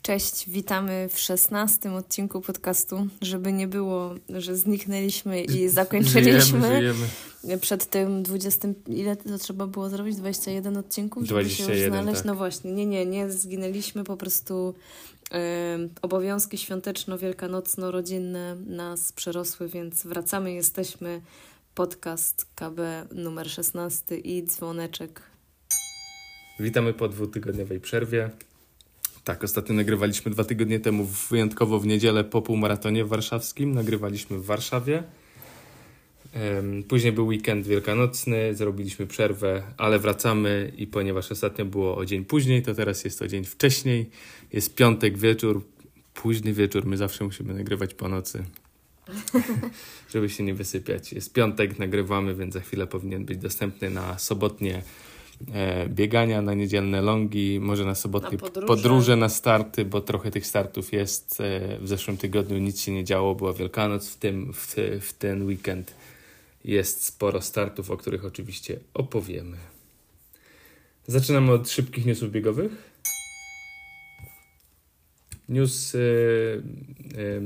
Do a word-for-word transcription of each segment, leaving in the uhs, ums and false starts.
Cześć, witamy w szesnastym odcinku podcastu, żeby nie było, że zniknęliśmy i zakończyliśmy żyjemy, żyjemy. przed tym dwudziestym... Ile to trzeba było zrobić? dwadzieścia jeden odcinków, żeby dwadzieścia jeden, się już znaleźć? tak. No właśnie, nie, nie, nie zginęliśmy, po prostu yy, obowiązki świąteczno-wielkanocno-rodzinne nas przerosły, więc wracamy, jesteśmy. Podcast K B numer szesnasty i dzwoneczek. Witamy po dwutygodniowej przerwie. Tak, ostatnio nagrywaliśmy dwa tygodnie temu, wyjątkowo w niedzielę po półmaratonie warszawskim. Nagrywaliśmy w Warszawie. Później był weekend wielkanocny, zrobiliśmy przerwę, ale wracamy i ponieważ ostatnio było o dzień później, to teraz jest o dzień wcześniej. Jest piątek wieczór, późny wieczór, my zawsze musimy nagrywać po nocy, żeby się nie wysypiać. Jest piątek, nagrywamy, więc za chwilę powinien być dostępny na sobotnie e, biegania, na niedzielne longi, może na sobotnie na podróże. podróże, na starty, bo trochę tych startów jest. E, w zeszłym tygodniu nic się nie działo, była Wielkanoc, w, tym, w, w ten weekend jest sporo startów, o których oczywiście opowiemy. Zaczynamy od szybkich newsów biegowych. News... E, e,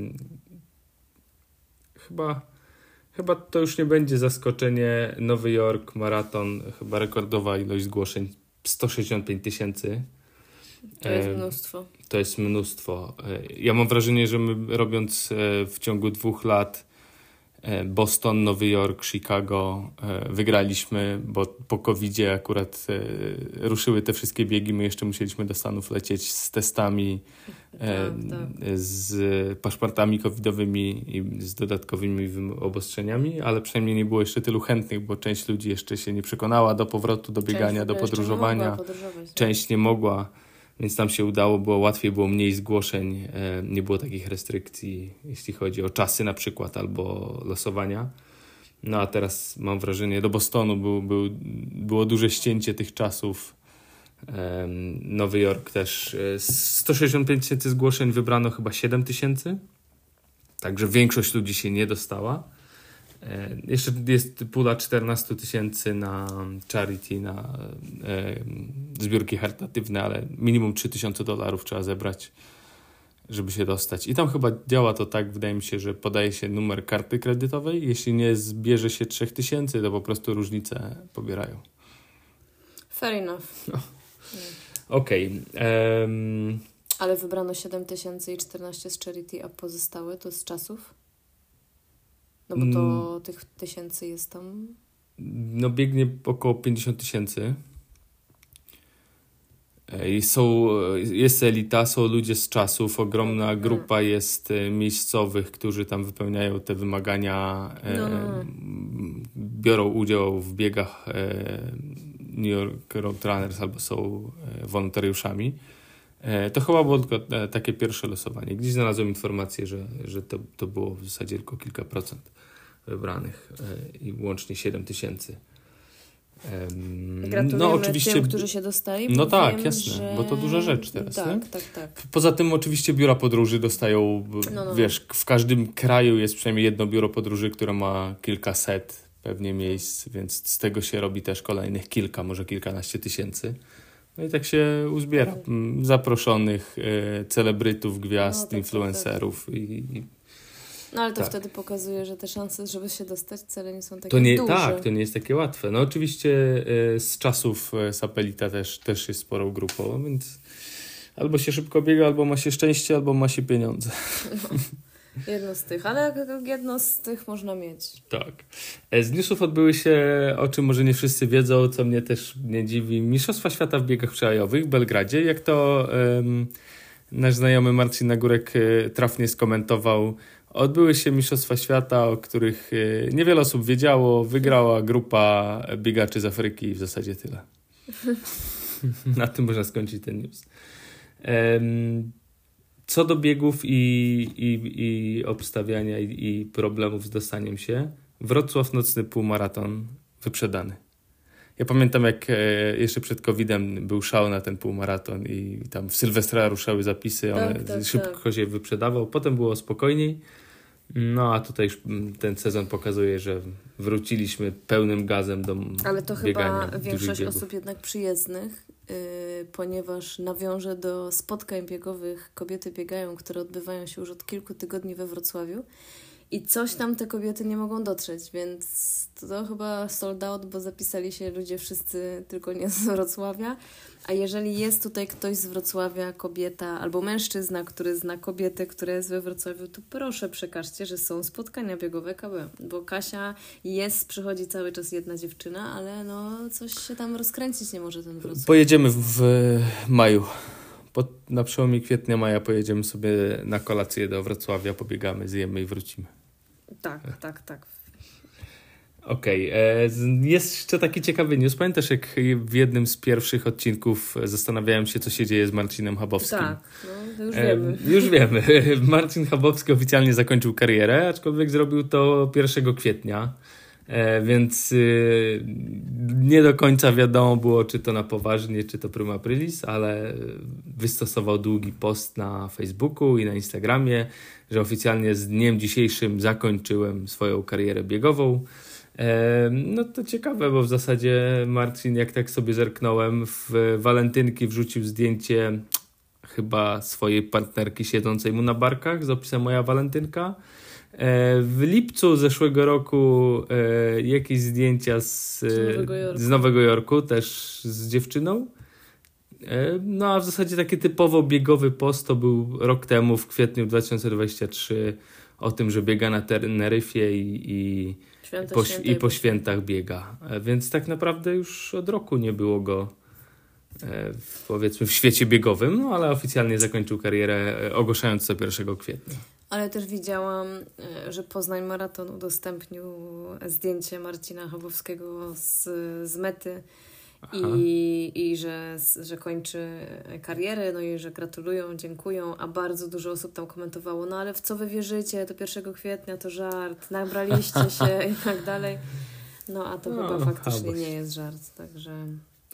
Chyba, chyba to już nie będzie zaskoczenie. Nowy Jork, maraton, chyba rekordowa ilość zgłoszeń, sto sześćdziesiąt pięć tysięcy. To jest mnóstwo. To jest mnóstwo. Ja mam wrażenie, że my robiąc w ciągu dwóch lat Boston, Nowy Jork, Chicago wygraliśmy, bo po kowidzie akurat ruszyły te wszystkie biegi. My jeszcze musieliśmy do Stanów lecieć z testami, tak, tak. z paszportami covidowymi i z dodatkowymi obostrzeniami, ale przynajmniej nie było jeszcze tylu chętnych, bo część ludzi jeszcze się nie przekonała do powrotu, do biegania, do podróżowania. Część nie mogła. Więc tam się udało, było łatwiej, było mniej zgłoszeń, nie było takich restrykcji, jeśli chodzi o czasy na przykład albo losowania. No a teraz mam wrażenie, do Bostonu był, był, było duże ścięcie tych czasów. Nowy Jork też. sto sześćdziesiąt pięć tysięcy zgłoszeń, wybrano chyba siedem tysięcy. Także większość ludzi się nie dostała. Jeszcze jest pula czternaście tysięcy na charity, na e, zbiórki charytatywne, ale minimum trzy tysiące dolarów trzeba zebrać, żeby się dostać. I tam chyba działa to tak, wydaje mi się, że podaje się numer karty kredytowej. Jeśli nie zbierze się trzy tysiące, to po prostu różnicę pobierają. Fair enough. No. Okej. Okay. Um... Ale wybrano siedem tysięcy i czternaście z charity, a pozostałe to z czasów? No bo to mm. tych tysięcy jest tam... No biegnie około pięćdziesiąt tysięcy. I są, jest elita, są ludzie z czasów, ogromna grupa jest miejscowych, którzy tam wypełniają te wymagania, no, no, no. biorą udział w biegach New York Road Runners albo są wolontariuszami. To chyba było tylko takie pierwsze losowanie. Gdzieś znalazłem informację, że, że to, to było w zasadzie tylko kilka procent wybranych i łącznie siedem tysięcy. Gratulujemy no, oczywiście, tym, którzy się dostali. No tak, jasne, że... bo to duża rzecz teraz. Tak, nie? tak, tak. Poza tym oczywiście biura podróży dostają, no, no. wiesz, w każdym kraju jest przynajmniej jedno biuro podróży, które ma kilkaset pewnie miejsc, więc z tego się robi też kolejnych kilka, może kilkanaście tysięcy. No i tak się uzbiera. Zaproszonych, e, celebrytów, gwiazd, no, tak, influencerów tak, tak. i... No ale to tak. wtedy pokazuje, że te szanse, żeby się dostać, wcale nie są takie to nie, duże. Tak, to nie jest takie łatwe. No oczywiście y, z czasów y, Sapelita też, też jest sporą grupą, więc albo się szybko biega, albo ma się szczęście, albo ma się pieniądze. No, jedno z tych, ale jedno z tych można mieć. Tak. Z newsów odbyły się, o czym może nie wszyscy wiedzą, co mnie też nie dziwi, Mistrzostwa Świata w biegach przełajowych w Belgradzie. Jak to ym, nasz znajomy Marcin Nagórek y, trafnie skomentował, odbyły się Mistrzostwa Świata, o których niewiele osób wiedziało. Wygrała grupa biegaczy z Afryki i w zasadzie tyle. Na tym można skończyć ten news. Co do biegów i, i, i obstawiania i, i problemów z dostaniem się, Wrocław nocny półmaraton wyprzedany. Ja pamiętam, jak jeszcze przed kowidem był szał na ten półmaraton i tam w Sylwestra ruszały zapisy, one tak, tak, szybko tak. się wyprzedawał. Potem było spokojniej. No a tutaj już ten sezon pokazuje, że wróciliśmy pełnym gazem do biegania. Ale to chyba większość osób jednak przyjezdnych ponieważ nawiążę do spotkań biegowych Kobiety biegają, które odbywają się już od kilku tygodni we Wrocławiu i coś tam te kobiety nie mogą dotrzeć, więc to, to chyba sold out, bo zapisali się ludzie wszyscy tylko nie z Wrocławia, a jeżeli jest tutaj ktoś z Wrocławia, kobieta albo mężczyzna, który zna kobietę, która jest we Wrocławiu, to proszę przekażcie, że są spotkania biegowe K B, bo Kasia jest, przychodzi cały czas jedna dziewczyna, ale no coś się tam rozkręcić nie może ten Wrocław. Pojedziemy w, w maju. Po, na przełomie kwietnia, maja pojedziemy sobie na kolację do Wrocławia, pobiegamy, zjemy i wrócimy. Tak, tak, tak. Okej, okay. Jest jeszcze taki ciekawy news. Pamiętasz, jak w jednym z pierwszych odcinków zastanawiałem się, co się dzieje z Marcinem Chabowskim? Tak, no to już wiemy. E, już wiemy. Marcin Chabowski oficjalnie zakończył karierę, aczkolwiek zrobił to pierwszego kwietnia, e, więc y, nie do końca wiadomo było, czy to na poważnie, czy to prima aprilis, ale wystosował długi post na Facebooku i na Instagramie, że oficjalnie z dniem dzisiejszym zakończyłem swoją karierę biegową. No to ciekawe, bo w zasadzie Marcin, jak tak sobie zerknąłem, w walentynki wrzucił zdjęcie chyba swojej partnerki siedzącej mu na barkach z opisem Moja walentynka. W lipcu zeszłego roku jakieś zdjęcia z, z, Nowego, Jorku. z Nowego Jorku, też z dziewczyną. No a w zasadzie taki typowo biegowy post to był rok temu, w kwietniu dwa tysiące dwudziestym trzecim, o tym, że biega na Teneryfie i, i, po, i po świętach biega. Więc tak naprawdę już od roku nie było go w, powiedzmy w świecie biegowym, no ale oficjalnie zakończył karierę, ogłaszając to pierwszego kwietnia. Ale też widziałam, że Poznań Maraton udostępnił zdjęcie Marcina Chabowskiego z, z mety. I, i że, że kończy karierę, no i że gratulują, dziękują, a bardzo dużo osób tam komentowało, no ale w co wy wierzycie, do pierwszego kwietnia to żart, nabraliście się i tak dalej. No a to no, chyba faktycznie Chaboś. nie jest żart, także...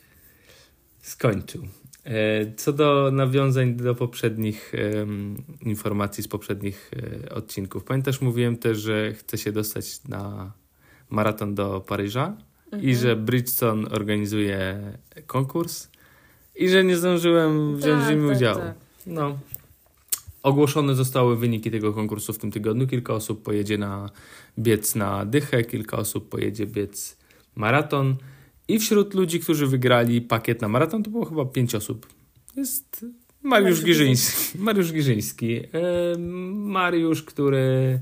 Skończył. Co do nawiązań do poprzednich um, informacji z poprzednich um, odcinków. Pamiętasz, mówiłem też, że chcę się dostać na maraton do Paryża? Mhm. I że Bridgestone organizuje konkurs i że nie zdążyłem wziąć w nim tak, udziału. Tak. No. Ogłoszone zostały wyniki tego konkursu w tym tygodniu. Kilka osób pojedzie na biec na dychę, kilka osób pojedzie biec maraton i wśród ludzi, którzy wygrali pakiet na maraton, to było chyba pięć osób. Jest Mariusz Giżyński. Mariusz Giżyński. Mariusz, który...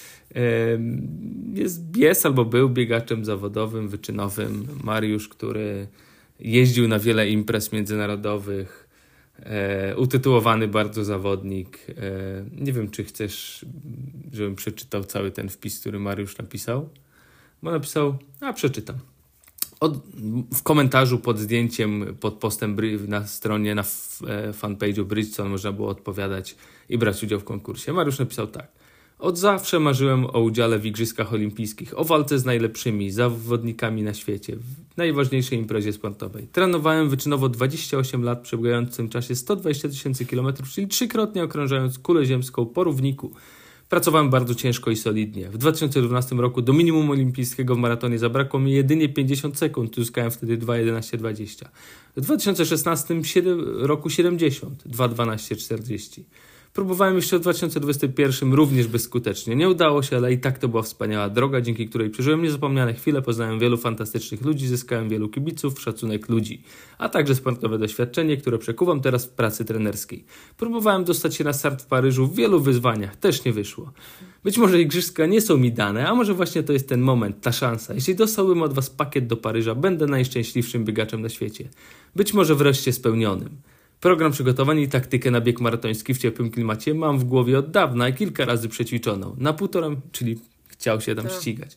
jest bies albo był biegaczem zawodowym, wyczynowym. Mariusz, który jeździł na wiele imprez międzynarodowych, e, utytułowany bardzo zawodnik. E, nie wiem, czy chcesz, żebym przeczytał cały ten wpis, który Mariusz napisał. Bo napisał, a przeczytam. Od, w komentarzu pod zdjęciem, pod postem na stronie, na fanpage'u Bridgestone można było odpowiadać i brać udział w konkursie. Mariusz napisał tak. Od zawsze marzyłem o udziale w Igrzyskach Olimpijskich, o walce z najlepszymi zawodnikami na świecie, w najważniejszej imprezie sportowej. Trenowałem wyczynowo dwadzieścia osiem lat, przebiegając w tym czasie sto dwadzieścia tysięcy kilometrów, czyli trzykrotnie okrążając kulę ziemską po równiku. Pracowałem bardzo ciężko i solidnie. W dwa tysiące dwunastym roku do minimum olimpijskiego w maratonie zabrakło mi jedynie pięćdziesiąt sekund, uzyskałem wtedy dwa jedenaście dwadzieścia. W dwa tysiące szesnastym roku siedemdziesiąt, dwa dwanaście czterdzieści. Próbowałem jeszcze w dwa tysiące dwudziestym pierwszym również bezskutecznie. Nie udało się, ale i tak to była wspaniała droga, dzięki której przeżyłem niezapomniane chwile, poznałem wielu fantastycznych ludzi, zyskałem wielu kibiców, szacunek ludzi, a także sportowe doświadczenie, które przekuwam teraz w pracy trenerskiej. Próbowałem dostać się na start w Paryżu w wielu wyzwaniach, też nie wyszło. Być może igrzyska nie są mi dane, a może właśnie to jest ten moment, ta szansa. Jeśli dostałbym od was pakiet do Paryża, będę najszczęśliwszym biegaczem na świecie. Być może wreszcie spełnionym. Program przygotowań i taktykę na bieg maratoński w ciepłym klimacie mam w głowie od dawna i kilka razy przećwiczoną. Na półtora, czyli chciał się tam no. ścigać.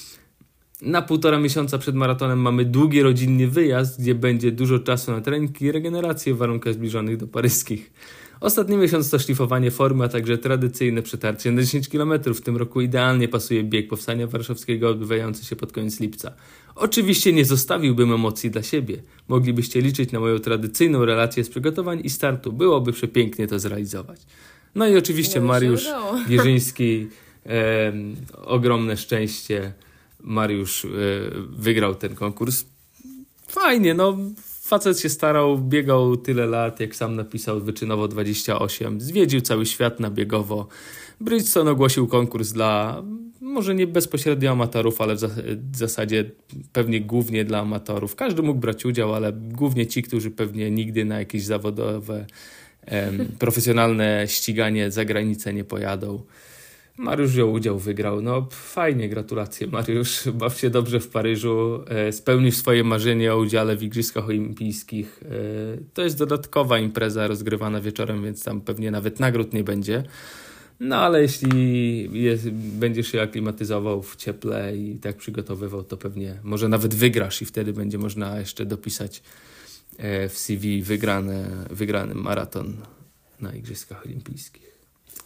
Na półtora miesiąca przed maratonem mamy długi rodzinny wyjazd, gdzie będzie dużo czasu na trening i regenerację w warunkach zbliżonych do paryskich. Ostatni miesiąc to szlifowanie formy, a także tradycyjne przetarcie na dziesięć kilometrów. W tym roku idealnie pasuje bieg Powstania Warszawskiego odbywający się pod koniec lipca. Oczywiście nie zostawiłbym emocji dla siebie. Moglibyście liczyć na moją tradycyjną relację z przygotowań i startu. Byłoby przepięknie to zrealizować. No i oczywiście no Mariusz Giżyński. E, ogromne szczęście. Mariusz e, wygrał ten konkurs. Fajnie, no facet się starał, biegał tyle lat, jak sam napisał, wyczynowo dwadzieścia osiem. Zwiedził cały świat na biegowo. Bridgestone ogłosił konkurs dla, może nie bezpośrednio amatorów, ale w, zas- w zasadzie pewnie głównie dla amatorów. Każdy mógł brać udział, ale głównie ci, którzy pewnie nigdy na jakieś zawodowe, em, profesjonalne ściganie za granicę nie pojadą. Mariusz wziął udział, wygrał. No fajnie, gratulacje Mariusz. Baw się dobrze w Paryżu. E, spełnił swoje marzenie o udziale w Igrzyskach Olimpijskich. E, to jest dodatkowa impreza rozgrywana wieczorem, więc tam pewnie nawet nagród nie będzie. No ale jeśli jest, będziesz się aklimatyzował w cieple i tak przygotowywał, to pewnie może nawet wygrasz i wtedy będzie można jeszcze dopisać e, w C V wygrane, wygrany maraton na Igrzyskach Olimpijskich.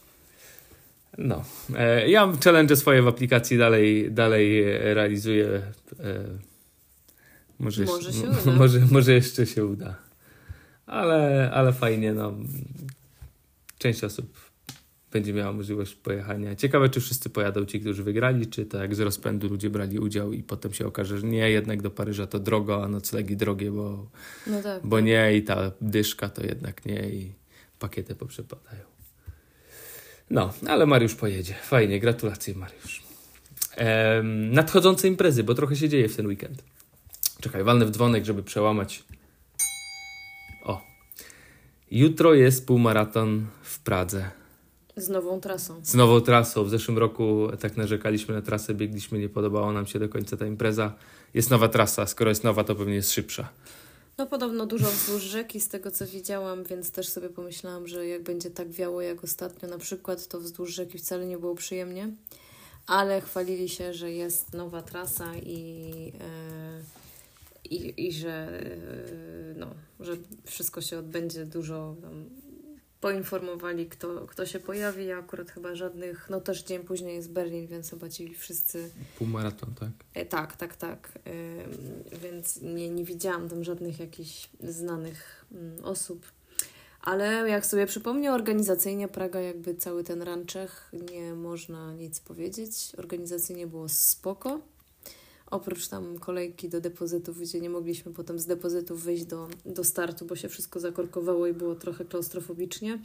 No, e, ja challenge swoje w aplikacji dalej, dalej realizuję. E, może, może się m- uda. Może, może jeszcze się uda. Ale, ale fajnie, no. Część osób będzie miała możliwość pojechania. Ciekawe, czy wszyscy pojadą, ci, którzy wygrali, czy tak z rozpędu ludzie brali udział i potem się okaże, że nie, jednak do Paryża to drogo, a noclegi drogie, bo, no tak, bo tak. nie i ta dyszka to jednak nie i pakiety poprzepadają. No, ale Mariusz pojedzie. Fajnie, gratulacje Mariusz. Ehm, nadchodzące imprezy, bo trochę się dzieje w ten weekend. Czekaj, walnę w dzwonek, żeby przełamać. O. Jutro jest półmaraton w Pradze. Z nową trasą. Z nową trasą. W zeszłym roku tak narzekaliśmy na trasę, biegliśmy, nie podobała nam się do końca ta impreza. Jest nowa trasa, skoro jest nowa, to pewnie jest szybsza. No podobno dużo wzdłuż rzeki z tego, co widziałam, więc też sobie pomyślałam, że jak będzie tak wiało jak ostatnio na przykład, to wzdłuż rzeki wcale nie było przyjemnie. Ale chwalili się, że jest nowa trasa i, yy, i, i że, yy, no, że wszystko się odbędzie dużo. Tam, poinformowali, kto, kto się pojawi. Ja akurat chyba żadnych, no też dzień później jest Berlin, więc chyba ci wszyscy... Półmaraton, tak? E, tak, tak, tak. E, więc nie, nie widziałam tam żadnych jakichś znanych mm, osób. Ale jak sobie przypomnę, organizacyjnie Praga, jakby cały ten ranczech, nie można nic powiedzieć. Organizacyjnie było spoko. Oprócz tam kolejki do depozytów, gdzie nie mogliśmy potem z depozytów wyjść do, do startu, bo się wszystko zakorkowało i było trochę klaustrofobicznie.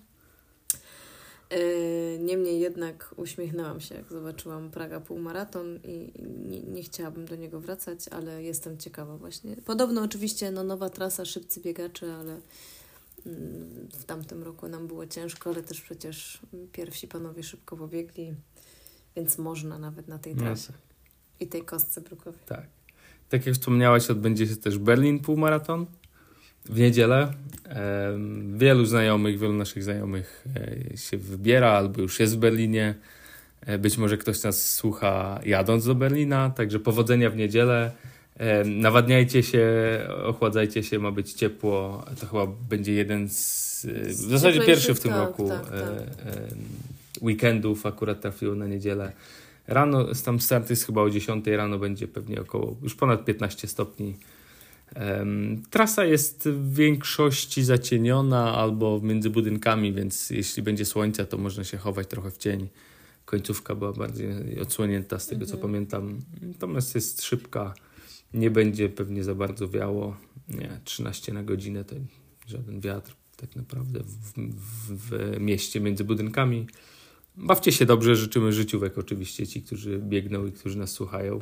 Yy, niemniej jednak uśmiechnęłam się, jak zobaczyłam Praga półmaraton i nie, nie chciałabym do niego wracać, ale jestem ciekawa właśnie. Podobno oczywiście no, nowa trasa, szybcy biegacze, ale yy, w tamtym roku nam było ciężko, ale też przecież pierwsi panowie szybko pobiegli, więc można nawet na tej trasie. No. I tej kostce brukowej. Tak. Tak jak wspomniałaś, odbędzie się też Berlin półmaraton w niedzielę. E, wielu znajomych, wielu naszych znajomych e, się wybiera albo już jest w Berlinie. E, być może ktoś nas słucha jadąc do Berlina, także powodzenia w niedzielę. E, nawadniajcie się, ochładzajcie się, ma być ciepło. To chyba będzie jeden z, w zasadzie pierwszy w tym tak, roku tak, tak. E, e, weekendów akurat trafiło na niedzielę. Rano, tam start jest chyba o dziesiątej rano, będzie pewnie około już ponad piętnaście stopni. Um, trasa jest w większości zacieniona albo między budynkami, więc jeśli będzie słońce, to można się chować trochę w cień. Końcówka była bardziej odsłonięta z tego, mm-hmm. co pamiętam. Natomiast jest szybka, nie będzie pewnie za bardzo wiało. Nie, trzynaście na godzinę to żaden wiatr tak naprawdę w, w, w mieście między budynkami. Bawcie się dobrze, życzymy życiówek oczywiście ci, którzy biegną i którzy nas słuchają.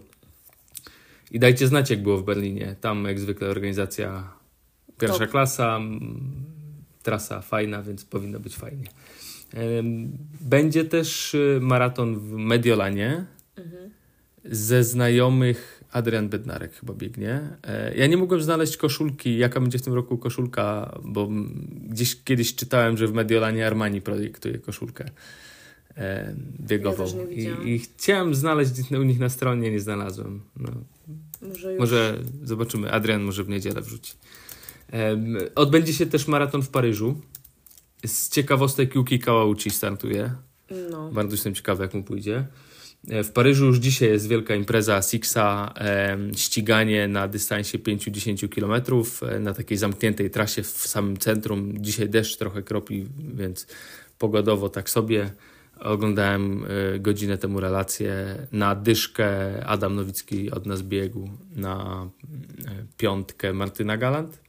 I dajcie znać, jak było w Berlinie. Tam jak zwykle organizacja pierwsza Top. klasa, trasa fajna, więc powinno być fajnie. Będzie też maraton w Mediolanie. Mhm. Ze znajomych Adrian Bednarek chyba biegnie. Ja nie mogłem znaleźć koszulki, jaka będzie w tym roku koszulka, bo gdzieś kiedyś czytałem, że w Mediolanie Armani projektuje koszulkę biegową. Ja I, I chciałem znaleźć u nich na stronie, nie znalazłem. No. Może, już... może zobaczymy. Adrian może w niedzielę wrzuci. Um, odbędzie się też maraton w Paryżu. Z ciekawostek Yuki Kawauchi startuje. No. Bardzo jestem ciekawy, jak mu pójdzie. W Paryżu już dzisiaj jest wielka impreza Sixa, um, ściganie na dystansie pięć do dziesięciu kilometrów na takiej zamkniętej trasie w samym centrum. Dzisiaj deszcz trochę kropi, więc pogodowo tak sobie. Oglądałem y, godzinę temu relację. Na dyszkę Adam Nowicki od nas biegł, na y, piątkę Martyna Galant.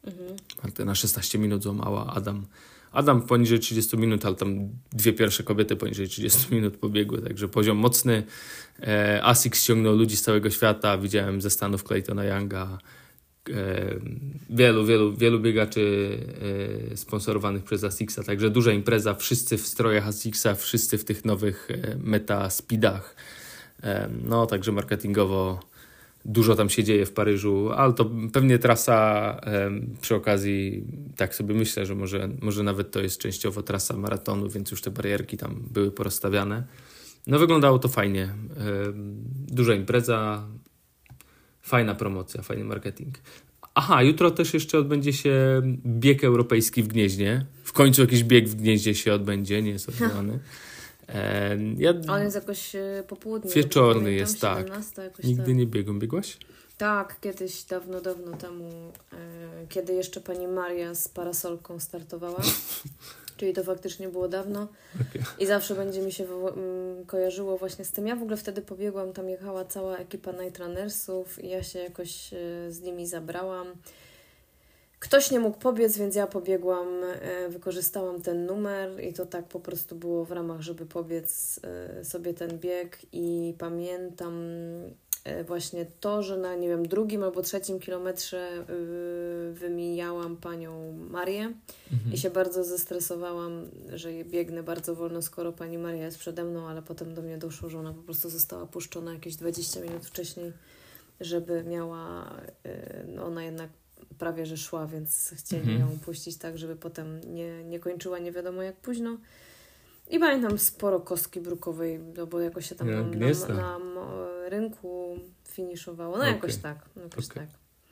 Mhm. Na szesnaście minut złamała. Adam, Adam poniżej trzydzieści minut, ale tam dwie pierwsze kobiety poniżej trzydzieści minut pobiegły, także poziom mocny. E, Asics ściągnął ludzi z całego świata. Widziałem ze Stanów Claytona Younga. E, wielu, wielu, wielu biegaczy e, sponsorowanych przez Asicsa, także duża impreza. Wszyscy w strojach Asicsa, wszyscy w tych nowych e, Meta Speedach. E, no, także marketingowo dużo tam się dzieje w Paryżu, ale to pewnie trasa e, przy okazji, tak sobie myślę, że może, może nawet to jest częściowo trasa maratonu, więc już te barierki tam były porozstawiane. No wyglądało to fajnie. E, duża impreza, fajna promocja, fajny marketing. Aha, jutro też jeszcze odbędzie się bieg europejski w Gnieźnie. W końcu jakiś bieg w Gnieźnie się odbędzie, nie jest odwołany. E, ja... On jest jakoś po południu. Wieczorny jest, tak. Nigdy tak. nie biegłem. Biegłaś? Tak, kiedyś, dawno, dawno temu, e, kiedy jeszcze pani Maria z parasolką startowała. Czyli to faktycznie było dawno. Okay. I zawsze będzie mi się wo- m, kojarzyło właśnie z tym. Ja w ogóle wtedy pobiegłam, tam jechała cała ekipa Night Runnersów i ja się jakoś e, z nimi zabrałam. Ktoś nie mógł pobiec, więc ja pobiegłam, e, wykorzystałam ten numer i to tak po prostu było w ramach, żeby pobiec e, sobie ten bieg i pamiętam e, właśnie to, że na, nie wiem, drugim albo trzecim kilometrze e, wymijałam panią Marię mhm. i się bardzo zestresowałam, że biegnę bardzo wolno, skoro pani Maria jest przede mną, ale potem do mnie doszło, że ona po prostu została puszczona jakieś dwadzieścia minut wcześniej, żeby miała, e, no ona jednak prawie że szła, więc chcieli mhm. ją puścić tak, żeby potem nie, nie kończyła nie wiadomo jak późno. I pamiętam sporo kostki brukowej, no bo jakoś się tam ja, na, na, na, na rynku finiszowało. No okay. jakoś tak. Jakoś okay. tak.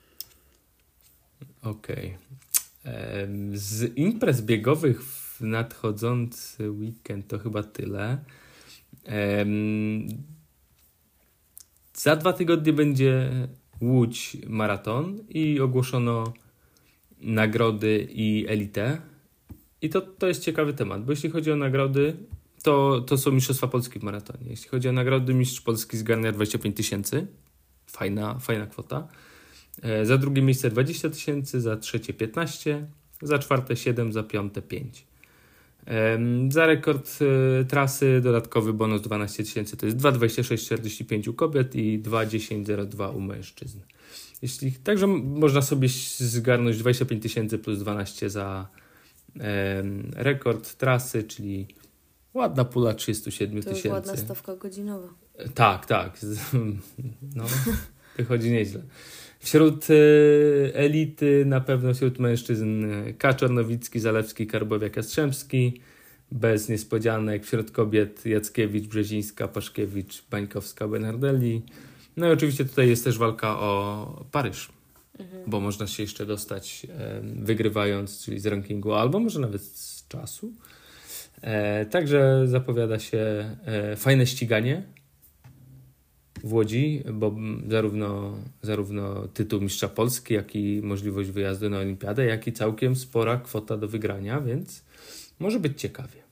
Okej. Okay. Z imprez biegowych w nadchodzący weekend to chyba tyle. Ehm, za dwa tygodnie będzie Łódź maraton i ogłoszono nagrody i elitę. I to, to jest ciekawy temat, bo jeśli chodzi o nagrody, to, to są Mistrzostwa Polski w maratonie. Jeśli chodzi o nagrody, mistrz Polski zgarnia dwadzieścia pięć tysięcy. Fajna, fajna kwota. E, za drugie miejsce dwadzieścia tysięcy, za trzecie piętnaście, za czwarte siedem, za piąte pięć. E, za rekord e, trasy dodatkowy bonus dwanaście tysięcy, to jest dwa dwadzieścia sześć czterdzieści pięć u kobiet i dwa dziesięć zero dwa u mężczyzn. Jeśli, także można sobie zgarnąć dwadzieścia pięć tysięcy plus dwanaście za e, rekord trasy, czyli ładna pula trzydzieści siedem tysięcy. To jest ładna stawka godzinowa. E, tak, tak. No, wychodzi nieźle. Wśród y, elity na pewno wśród mężczyzn Kaczor, Nowicki, Zalewski, Karbowiak, Jastrzębski. Bez niespodzianek. Wśród kobiet Jackiewicz, Brzezińska, Paszkiewicz, Bańkowska, Bernardelli. No i oczywiście tutaj jest też walka o Paryż, mhm. bo można się jeszcze dostać e, wygrywając, czyli z rankingu, albo może nawet z czasu. E, także zapowiada się e, fajne ściganie w Łodzi, bo zarówno, zarówno tytuł mistrza Polski, jak i możliwość wyjazdu na olimpiadę, jak i całkiem spora kwota do wygrania, więc może być ciekawie.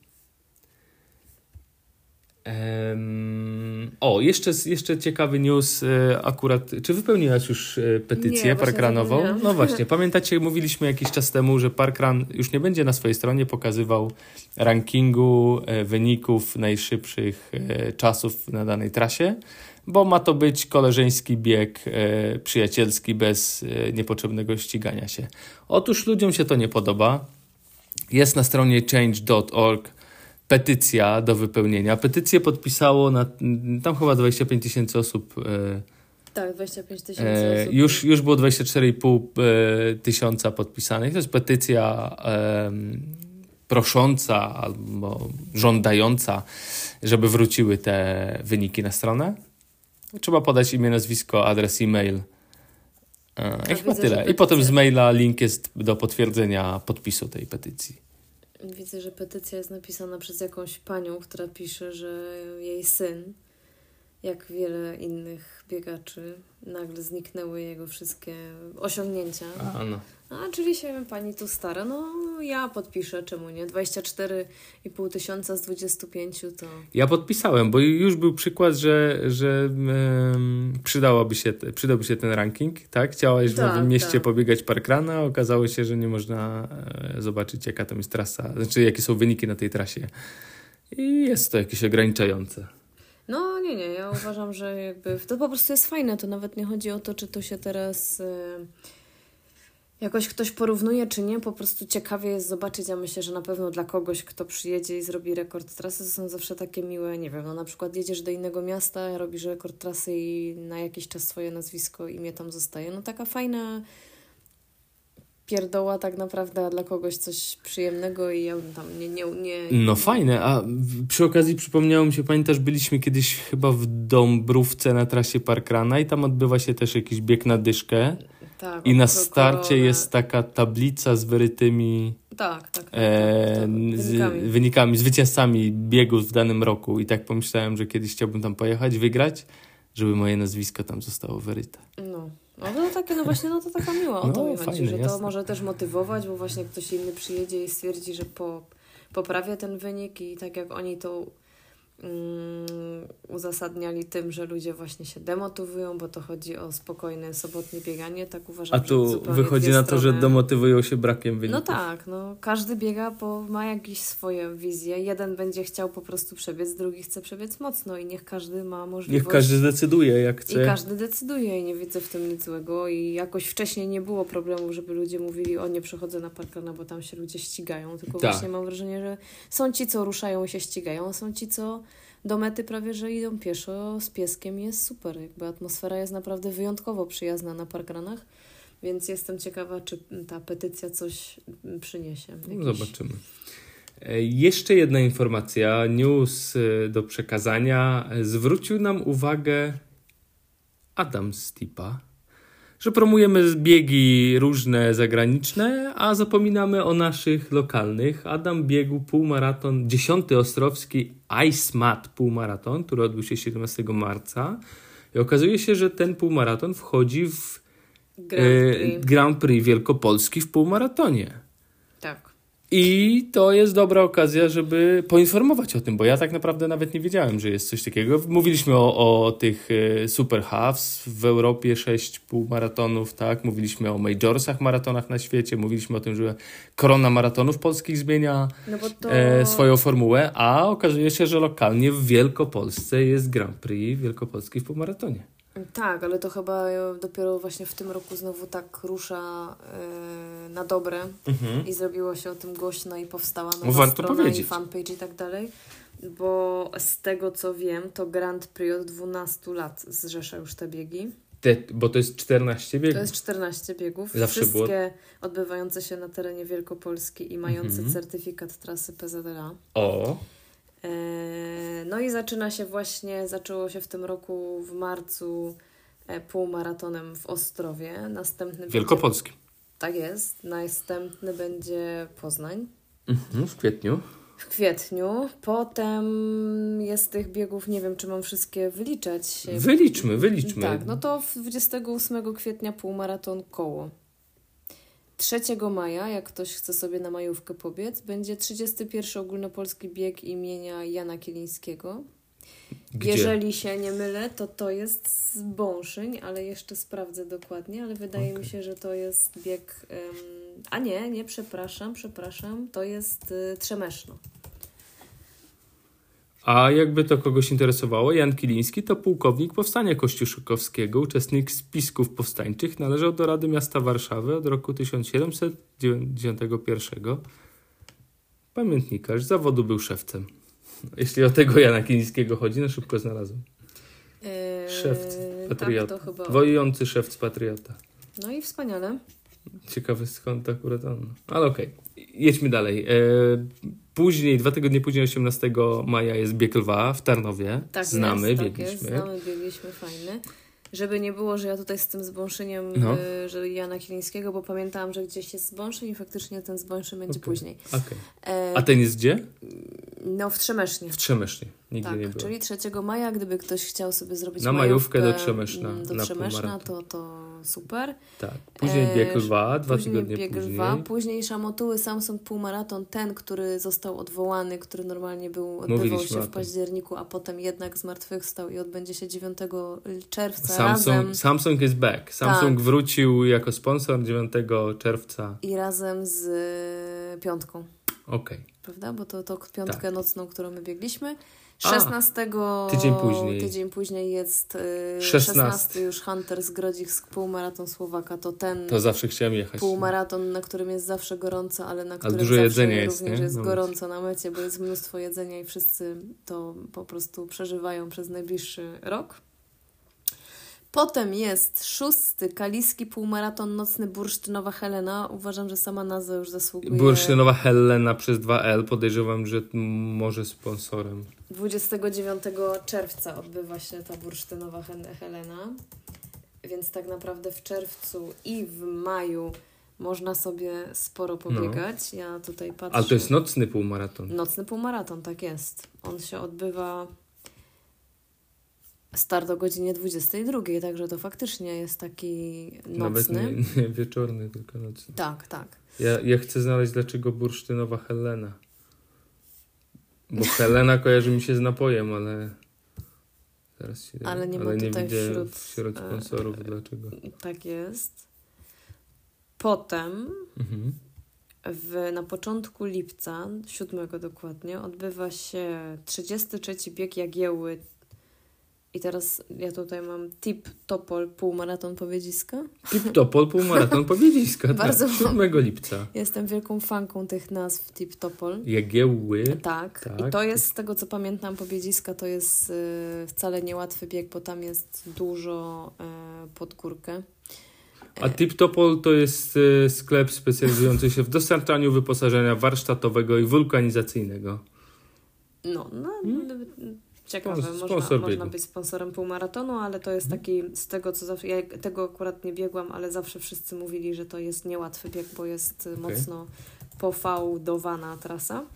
Um, o, jeszcze, jeszcze ciekawy news e, akurat. Czy wypełniłaś już e, petycję nie, parkranową? No właśnie, pamiętacie, mówiliśmy jakiś czas temu, że Parkrun już nie będzie na swojej stronie pokazywał rankingu e, wyników najszybszych e, czasów na danej trasie, bo ma to być koleżeński bieg e, przyjacielski bez e, niepotrzebnego ścigania się. Otóż ludziom się to nie podoba. Jest na stronie change kropka org petycja do wypełnienia. Petycję podpisało na, tam chyba dwadzieścia pięć tysięcy osób. E, tak, dwadzieścia pięć tysięcy e, osób. Już, już było dwadzieścia cztery i pół e, tysiąca podpisanych. To jest petycja e, prosząca albo żądająca, żeby wróciły te wyniki na stronę. Trzeba podać imię, nazwisko, adres e-mail. E, I chyba tyle. I potem z maila link jest do potwierdzenia podpisu tej petycji. Widzę, że petycja jest napisana przez jakąś panią, która pisze, że jej syn jak wiele innych biegaczy, nagle zniknęły jego wszystkie osiągnięcia. A, no. A, czyli się pani tu stara. No, ja podpiszę, czemu nie? dwadzieścia cztery i pół tysiąca z dwudziestu pięciu to... Ja podpisałem, bo już był przykład, że, że um, przydałoby się, przydałby się ten ranking, tak? Chciałaś w tak, Nowym Mieście tak. pobiegać parkrana, okazało się, że nie można e, zobaczyć, jaka tam jest trasa, znaczy jakie są wyniki na tej trasie. I jest to jakieś ograniczające. No nie, nie, ja uważam, że jakby to po prostu jest fajne, to nawet nie chodzi o to, czy to się teraz y, jakoś ktoś porównuje, czy nie, po prostu ciekawie jest zobaczyć, ja myślę, że na pewno dla kogoś, kto przyjedzie i zrobi rekord trasy, to są zawsze takie miłe, nie wiem, no na przykład jedziesz do innego miasta, robisz rekord trasy i na jakiś czas twoje nazwisko, imię tam zostaje, no taka fajna pierdoła tak naprawdę, a dla kogoś coś przyjemnego i ja bym tam nie... nie, nie... No fajne, a w, przy okazji przypomniało mi się, pamiętasz, byliśmy kiedyś chyba w Dąbrówce na trasie parkrana i tam odbywa się też jakiś bieg na dyszkę. Tak, i na starcie koronę. jest taka tablica z wyrytymi tak, tak, tak, e, tak, tak, z wynikami. wynikami, zwycięzcami biegu w danym roku i tak pomyślałem, że kiedyś chciałbym tam pojechać, wygrać, żeby moje nazwisko tam zostało wyryte. No. No to takie, no właśnie, no to taka miła, o No, to mi chodzi, fajne, że to jasne. może też motywować, bo właśnie ktoś inny przyjedzie i stwierdzi, że po, poprawia ten wynik i tak jak oni to um, uzasadniali tym, że ludzie właśnie się demotywują, bo to chodzi o spokojne, sobotnie bieganie, tak uważam, A tu że zupełnie wychodzi dwie na to, strony. że demotywują się brakiem wyników. No tak, no każdy biega, bo ma jakieś swoje wizje. Jeden będzie chciał po prostu przebiec, drugi chce przebiec mocno i niech każdy ma możliwość. Niech każdy zdecyduje, jak chce. I każdy decyduje i nie widzę w tym nic złego i jakoś wcześniej nie było problemu, żeby ludzie mówili, o nie przechodzę na parkrana, bo tam się ludzie ścigają, tylko Tak. właśnie mam wrażenie, że są ci, co ruszają i się ścigają, a są ci, co do mety prawie, że idą pieszo z pieskiem i jest super, jakby atmosfera jest naprawdę wyjątkowo przyjazna na parkranach, więc jestem ciekawa, czy ta petycja coś przyniesie. Jakiś... Zobaczymy. E, Jeszcze jedna informacja, news e, do przekazania. Zwrócił nam uwagę Adam Stipa, że promujemy biegi różne zagraniczne, a zapominamy o naszych lokalnych. Adam biegł półmaraton, dziesiąty Ostrowski Ice Mat półmaraton, który odbył się siedemnastego marca. I okazuje się, że ten półmaraton wchodzi w Grand e, Prix. Grand Prix Wielkopolski w półmaratonie. Tak. I to jest dobra okazja, żeby poinformować o tym, bo ja tak naprawdę nawet nie wiedziałem, że jest coś takiego. Mówiliśmy o, o tych e, super halves w Europie, sześć półmaratonów, tak? Mówiliśmy o majorsach, maratonach na świecie, mówiliśmy o tym, że korona maratonów polskich zmienia No bo to... e, swoją formułę, a okazuje się, że lokalnie w Wielkopolsce jest Grand Prix Wielkopolski w półmaratonie. Tak, ale to chyba dopiero właśnie w tym roku znowu tak rusza yy, na dobre Mhm. i zrobiło się o tym głośno i powstała nowa No, warto strona powiedzieć. i fanpage i tak dalej, bo z tego co wiem, to Grand Prix od dwunastu lat zrzesza już te biegi. Te, bo to jest czternaście biegów. To jest czternaście biegów. Zawsze Wszystkie było. odbywające się na terenie Wielkopolski i mające Mhm. certyfikat trasy P Z L A. O, E, No i zaczyna się właśnie, zaczęło się w tym roku w marcu e, półmaratonem w Ostrowie. Następny Wielkopolski. Będzie, tak jest. Następny będzie Poznań Mhm, w kwietniu. w kwietniu. Potem jest tych biegów, nie wiem czy mam wszystkie wyliczać. Wyliczmy, wyliczmy. Tak, no to dwudziestego ósmego kwietnia półmaraton Koło. trzeciego maja, jak ktoś chce sobie na majówkę pobiec, będzie trzydziesty pierwszy ogólnopolski bieg imienia Jana Kilińskiego. Gdzie? Jeżeli się nie mylę, to to jest z Bąszyń, ale jeszcze sprawdzę dokładnie, ale wydaje Okej. mi się, że to jest bieg... Um, a nie, nie, przepraszam, przepraszam, to jest y, Trzemeszno. A jakby to kogoś interesowało, Jan Kiliński to pułkownik Powstania Kościuszkowskiego, uczestnik spisków powstańczych, należał do Rady Miasta Warszawy od roku tysiąc siedemset dziewięćdziesiątego pierwszego. Pamiętnikarz, z zawodu był szewcem. Jeśli o tego Jana Kilińskiego chodzi, no szybko znalazłem. Eee, Szewc, patriota. Tak, to chyba... Wojujący szewc, patriota. No i wspaniale. Ciekawy skąd akurat on. Ale okej, jedźmy dalej. E, później, dwa tygodnie później, osiemnastego maja jest bieg Lwa w Tarnowie. Tak Znamy, jest, tak biegliśmy. jest, znamy, biegliśmy, fajny. Żeby nie było, że ja tutaj z tym Zbąszyniem, No. y, że Jana Kilińskiego, bo pamiętałam, że gdzieś jest Zbąszyn i faktycznie ten Zbąszyn będzie Okej. później. Okej. E, A ten jest gdzie? No w Trzemesznie. W Trzemesznie. Nigdy tak, nie było. Czyli trzeciego maja, gdyby ktoś chciał sobie zrobić na majówkę do Trzemeszna. Do na Trzemeszna, to, to super. Tak. Później bieg lwa, dwa później tygodnie bieg później. Lwa, później Szamotuły, Samsung półmaraton, ten, który został odwołany, który normalnie był, odbywał Mówiliśmy się o w tym. październiku, a potem jednak zmartwychwstał i odbędzie się dziewiątego czerwca Samsung, razem. Samsung is back. Samsung tak. wrócił jako sponsor dziewiątego czerwca. I razem z y, piątką. Okej. Okay. Prawda? Bo to, to piątkę tak. nocną, którą my biegliśmy. szesnastego tydzień później. Tydzień później jest y, szesnasty już Hunters Grodzisk półmaraton Słowaka. To ten to zawsze chciałem jechać. Półmaraton, na którym jest zawsze gorąco, ale na którym ale dużo zawsze jedzenia również jest, jest no gorąco na mecie, bo jest mnóstwo jedzenia i wszyscy to po prostu przeżywają przez najbliższy rok. Potem jest szósty kaliski półmaraton nocny Bursztynowa Helena. Uważam, że sama nazwa już zasługuje. Bursztynowa Helena przez dwa L. Podejrzewam, że może sponsorem. dwudziestego dziewiątego czerwca odbywa się ta Bursztynowa Helena. Więc tak naprawdę w czerwcu i w maju można sobie sporo pobiegać. No. Ja tutaj patrzę. Ale to jest nocny półmaraton. Nocny półmaraton, tak jest. On się odbywa... Start o godzinie dwudziestej drugiej, także to faktycznie jest taki nocny. Nawet nie, nie wieczorny, tylko nocny. Tak, tak. Ja, ja chcę znaleźć, dlaczego Bursztynowa Helena. Bo Helena kojarzy mi się z napojem, ale... Zaraz się ale nie, ale ma nie tutaj widzę wśród, wśród sponsorów e, dlaczego. Tak jest. Potem mhm. w, na początku lipca, siódmego dokładnie, odbywa się trzydziesty trzeci bieg Jagiełły. I teraz ja tutaj mam Tip Topol półmaraton Powiedziska. Tip Topol półmaraton Powiedziska, Bardzo tak, siódmego lipca. Jestem wielką fanką tych nazw Tip Topol. Jagiełły. Tak. tak. I to jest, z tego co pamiętam, Powiedziska to jest y, wcale niełatwy bieg, bo tam jest dużo y, pod górkę. A Tip Topol to jest y, sklep specjalizujący się w dostarczaniu wyposażenia warsztatowego i wulkanizacyjnego. No, no... Hmm? Ciekawe, Sponsor można, można być sponsorem półmaratonu, ale to jest taki, z tego co zawsze, ja tego akurat nie biegłam, ale zawsze wszyscy mówili, że to jest niełatwy bieg, bo jest okay. mocno pofałdowana trasa.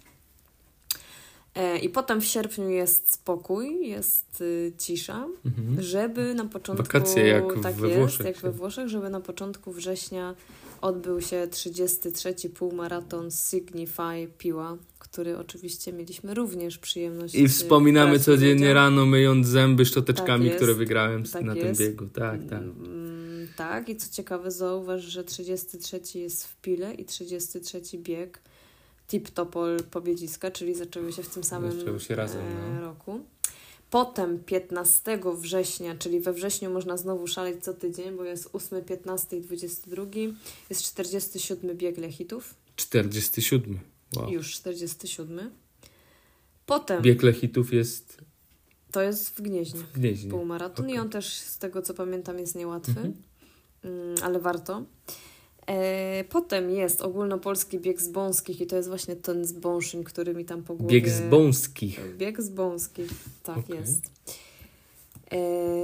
E, I potem w sierpniu jest spokój, jest y, cisza, mhm. żeby na początku... Wakacje jak tak we jest, Włoszech. jak we Włoszech, żeby na początku września odbył się trzydziesty trzeci półmaraton Signify Piła, który oczywiście mieliśmy również przyjemność. I wspominamy codziennie ludziom. Rano, myjąc zęby szczoteczkami, tak które wygrałem tak na jest. tym biegu. Tak, tak. Mm, tak, i co ciekawe, zauważ, że trzydziesty trzeci jest w Pile i trzydziesty trzeci bieg Tip Topol Powiedziska, czyli zaczęły się w tym samym się razem, no. roku. Potem piętnastego września, czyli we wrześniu można znowu szaleć co tydzień, bo jest ósmy, piętnasty i dwudziesty drugi. Jest czterdziesty siódmy bieg Lechitów. czterdziesty siódmy. Wow. Już czterdziesty siódmy. Potem... Bieg Lechitów jest... To jest w Gnieźnie. W Gnieźnie. Półmaraton okay. I on też z tego co pamiętam jest niełatwy, mhm. mm, ale warto. E, potem jest ogólnopolski bieg z Bąskich i to jest właśnie ten z Bąszyń, który mi tam po głowie... Bieg z Bąskich. Bieg z Bąskich, tak okay. jest. E,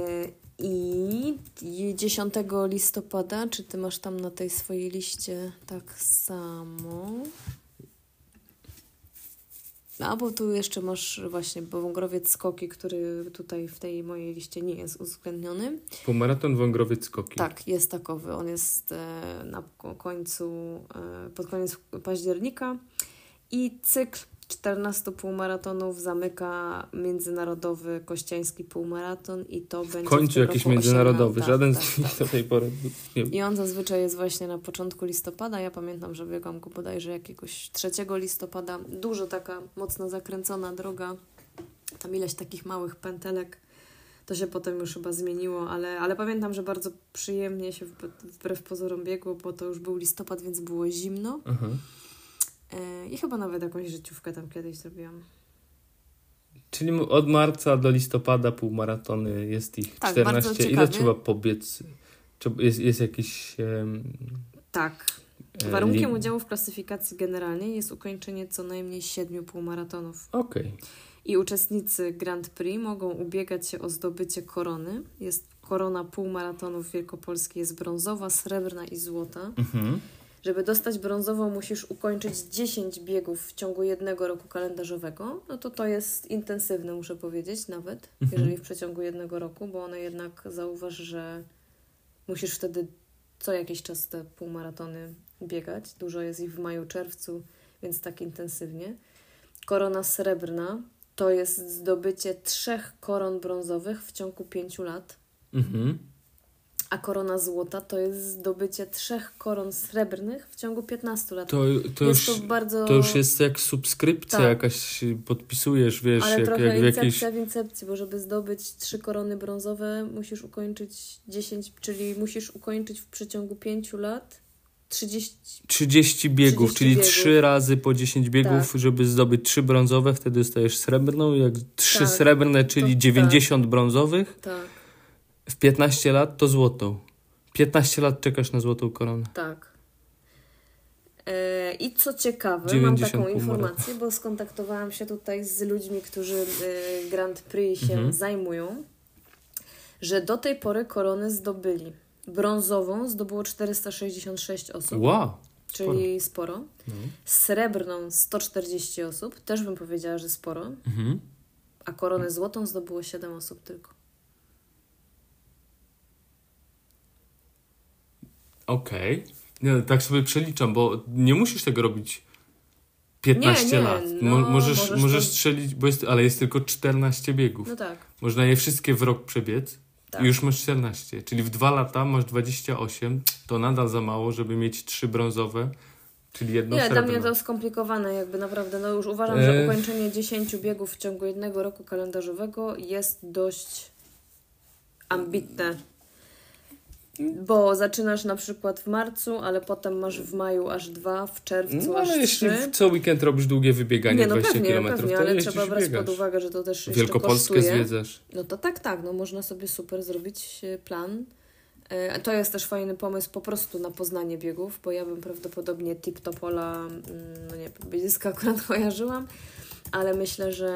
I dziesiątego listopada, czy ty masz tam na tej swojej liście tak samo? A, bo tu jeszcze masz właśnie Wągrowiec Skoki, który tutaj w tej mojej liście nie jest uwzględniony. Półmaraton Wągrowiec Skoki. Tak, jest takowy. On jest e, na końcu, e, pod koniec października i cykl czternastu półmaratonów zamyka międzynarodowy kościański półmaraton i to będzie w końcu jakiś roku międzynarodowy, tak, żaden tak, z nich tak. do tej pory nie... I on zazwyczaj jest właśnie na początku listopada. Ja pamiętam, że biegłam go bodajże jakiegoś trzeciego listopada. Dużo taka mocno zakręcona droga. Tam ileś takich małych pętelek. To się potem już chyba zmieniło, ale, ale pamiętam, że bardzo przyjemnie się wbrew pozorom biegło, bo to już był listopad, więc było zimno. Aha. I chyba nawet jakąś życiówkę tam kiedyś zrobiłam. Czyli od marca do listopada półmaratony jest ich tak, czternaście. Ile trzeba pobiec? Jest, jest jakiś... Um, tak. Warunkiem li... udziału w klasyfikacji generalnej jest ukończenie co najmniej siedmiu półmaratonów. Okej. Okay. I uczestnicy Grand Prix mogą ubiegać się o zdobycie korony. Jest korona półmaratonów wielkopolskiej, jest brązowa, srebrna i złota. Mhm. żeby dostać brązową musisz ukończyć dziesięć biegów w ciągu jednego roku kalendarzowego, no to to jest intensywne, muszę powiedzieć nawet, mhm. jeżeli w przeciągu jednego roku, bo one jednak zauważ, że musisz wtedy co jakiś czas te półmaratony biegać. Dużo jest ich w maju, czerwcu, więc tak intensywnie. Korona srebrna to jest zdobycie trzech koron brązowych w ciągu pięciu lat. Mhm. A korona złota to jest zdobycie trzech koron srebrnych w ciągu piętnastu lat. To, to, jest już, to, bardzo... to już jest jak subskrypcja tak. jakaś, podpisujesz, wiesz, ale jak, trochę jak w incepcja jakiejś... w incepcji, bo żeby zdobyć trzy korony brązowe musisz ukończyć dziesięć, czyli musisz ukończyć w przeciągu pięciu lat trzydzieści, trzydzieści biegów, trzydzieści czyli biegów. trzy razy po dziesięć biegów, tak. żeby zdobyć trzy brązowe, wtedy dostajesz srebrną, jak trzy tak. srebrne, czyli to, dziewięćdziesiąt tak. brązowych, tak. w piętnaście lat to złotą. piętnaście lat czekasz na złotą koronę. Tak. I co ciekawe, mam taką informację, bo skontaktowałam się tutaj z ludźmi, którzy Grand Prix się mhm. zajmują, że do tej pory koronę zdobyli. Brązową zdobyło czterysta sześćdziesiąt sześć osób. Wow! Czyli sporo. sporo. No. Srebrną sto czterdzieści osób. Też bym powiedziała, że sporo. Mhm. A koronę złotą zdobyło siedem osób tylko. Okej. Okay. Tak sobie przeliczam, bo nie musisz tego robić piętnaście nie, nie, lat. No, Mo- możesz możesz, możesz to... strzelić, bo jest, ale jest tylko czternaście biegów. No tak. Można je wszystkie w rok przebiec tak. i już masz czternaście. Czyli w dwa lata masz dwadzieścia osiem. To nadal za mało, żeby mieć trzy brązowe, czyli jedną Nie, srebrną. dla mnie to skomplikowane jakby naprawdę. No już uważam, że e... ukończenie dziesięciu biegów w ciągu jednego roku kalendarzowego jest dość ambitne. Bo zaczynasz na przykład w marcu, ale potem masz w maju aż dwa, w czerwcu no, aż ale trzy. jeśli co weekend robisz długie wybieganie nie, no dwadzieścia pewnie, kilometrów, pewnie, to ale jeździsz, trzeba brać biegasz. pod uwagę, że to też jeszcze Wielkopolskę kosztuje. zwiedzasz. No to tak, tak, no można sobie super zrobić plan. To jest też fajny pomysł po prostu na poznanie biegów, bo ja bym prawdopodobnie Tip Topola, no nie, Biedziska akurat kojarzyłam, ale myślę, że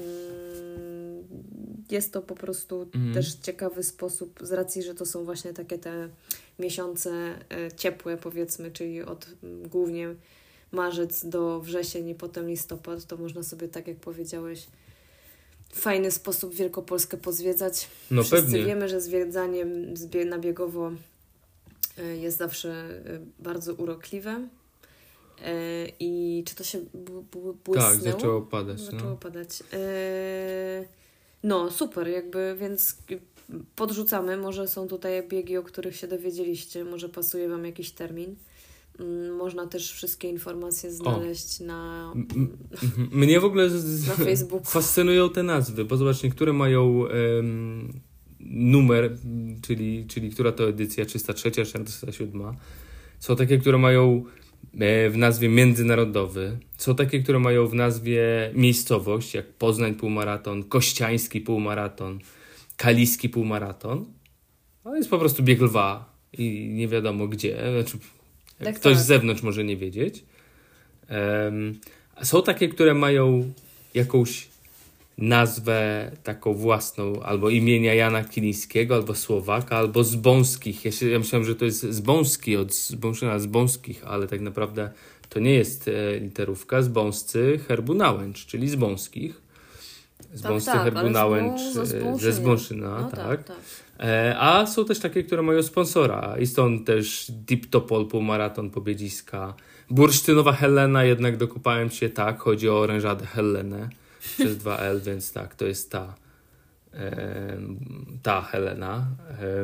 mm, jest to po prostu mm. też ciekawy sposób, z racji, że to są właśnie takie te miesiące e, ciepłe, powiedzmy, czyli od m, głównie marzec do wrzesień i potem listopad, to można sobie, tak jak powiedziałeś, w fajny sposób Wielkopolskę pozwiedzać. No Wszyscy pewnie. wiemy, że zwiedzaniem zbie- na biegowo e, jest zawsze e, bardzo urokliwe. E, I czy to się b- b- błysnęło? Tak, zaczęło padać. Zaczęło no. padać. E, no, super, jakby, więc podrzucamy. Może są tutaj biegi, o których się dowiedzieliście. Może pasuje Wam jakiś termin. Można też wszystkie informacje znaleźć o. na... M- m- mnie w ogóle z- na Facebooku. fascynują te nazwy, bo zobacz, niektóre mają um, numer, czyli, czyli która to edycja, trzysta trzy, czterysta siedem. Są takie, które mają w nazwie międzynarodowy. Są takie, które mają w nazwie miejscowość, jak Poznań półmaraton, Kościański półmaraton, Kaliski półmaraton. No jest po prostu bieg lwa i nie wiadomo gdzie. Znaczy, tak, ktoś tak. z zewnątrz może nie wiedzieć. Um, a są takie, które mają jakąś nazwę taką własną, albo imienia Jana Kilińskiego, albo Słowaka, albo z Bąskich. Ja, się, ja myślałem, że to jest z Bąski, od Zbąszyna z Bąskich, ale tak naprawdę to nie jest e, literówka. Z Bąscy herbu Nałęcz, czyli z Bąskich. Z tak, Bąscy tak, herbu Nałęcz ze Zbąszyna, ze Zbąszyna, no, tak. tak, tak. E, a są też takie, które mają sponsora i stąd też Deep Topol półmaraton Pobiedziska. Bursztynowa Helena, jednak dokopałem się, tak, chodzi o orężadę Helenę przez dwa L, więc tak, to jest ta e, ta Helena. E,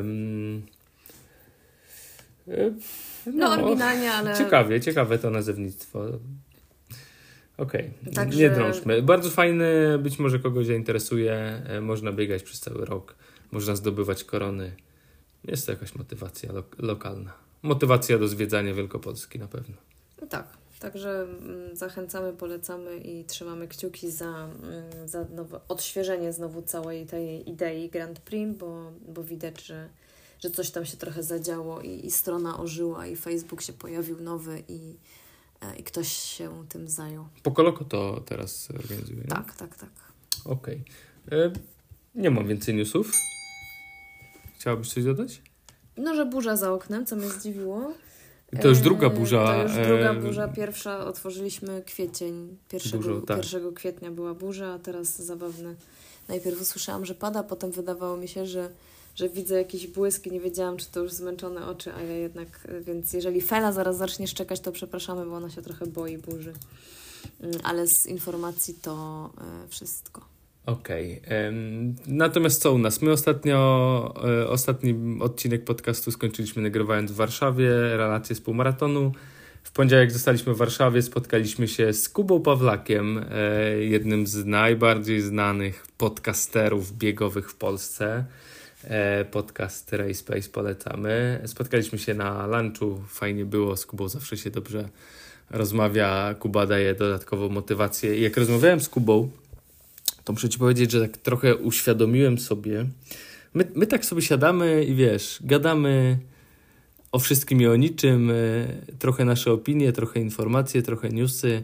no, no oryginalnie, ale... Ciekawie, ciekawe to nazewnictwo. Okej, okay. Także... nie drążmy. Bardzo fajny, być może kogoś zainteresuje. E, można biegać przez cały rok, można zdobywać korony. Jest to jakaś motywacja lo- lokalna. Motywacja do zwiedzania Wielkopolski na pewno. No tak. Także mm, zachęcamy, polecamy i trzymamy kciuki za, mm, za nowe odświeżenie znowu całej tej idei Grand Prix, bo, bo widać, że, że coś tam się trochę zadziało i, i strona ożyła i Facebook się pojawił nowy i, e, i ktoś się tym zajął. Pokoloko to teraz organizuje. Nie? Tak, tak, tak. Okej. Okay. Nie mam więcej newsów. Chciałabyś coś dodać? No, że burza za oknem, co mnie zdziwiło. To już druga burza. To już druga burza. Pierwsza otworzyliśmy kwiecień. Pierwszego, Dużo, tak. pierwszego kwietnia była burza, a teraz zabawne. Najpierw usłyszałam, że pada, potem wydawało mi się, że, że widzę jakiś błysk i nie wiedziałam, czy to już zmęczone oczy, a ja jednak... Więc jeżeli Fela zaraz zacznie szczekać, to przepraszamy, bo ona się trochę boi burzy. Ale z informacji to wszystko. Okej. Okay. Natomiast co u nas? My ostatnio, e, ostatni odcinek podcastu skończyliśmy nagrywając w Warszawie, relacje z półmaratonu. W poniedziałek zostaliśmy w Warszawie, spotkaliśmy się z Kubą Pawlakiem, e, jednym z najbardziej znanych podcasterów biegowych w Polsce. E, podcast Race Pace polecamy. Spotkaliśmy się na lunchu, fajnie było, z Kubą zawsze się dobrze rozmawia, Kuba daje dodatkową motywację. I jak rozmawiałem z Kubą, to muszę ci powiedzieć, że tak trochę uświadomiłem sobie, my, my tak sobie siadamy i wiesz, gadamy o wszystkim i o niczym, trochę nasze opinie, trochę informacje, trochę newsy,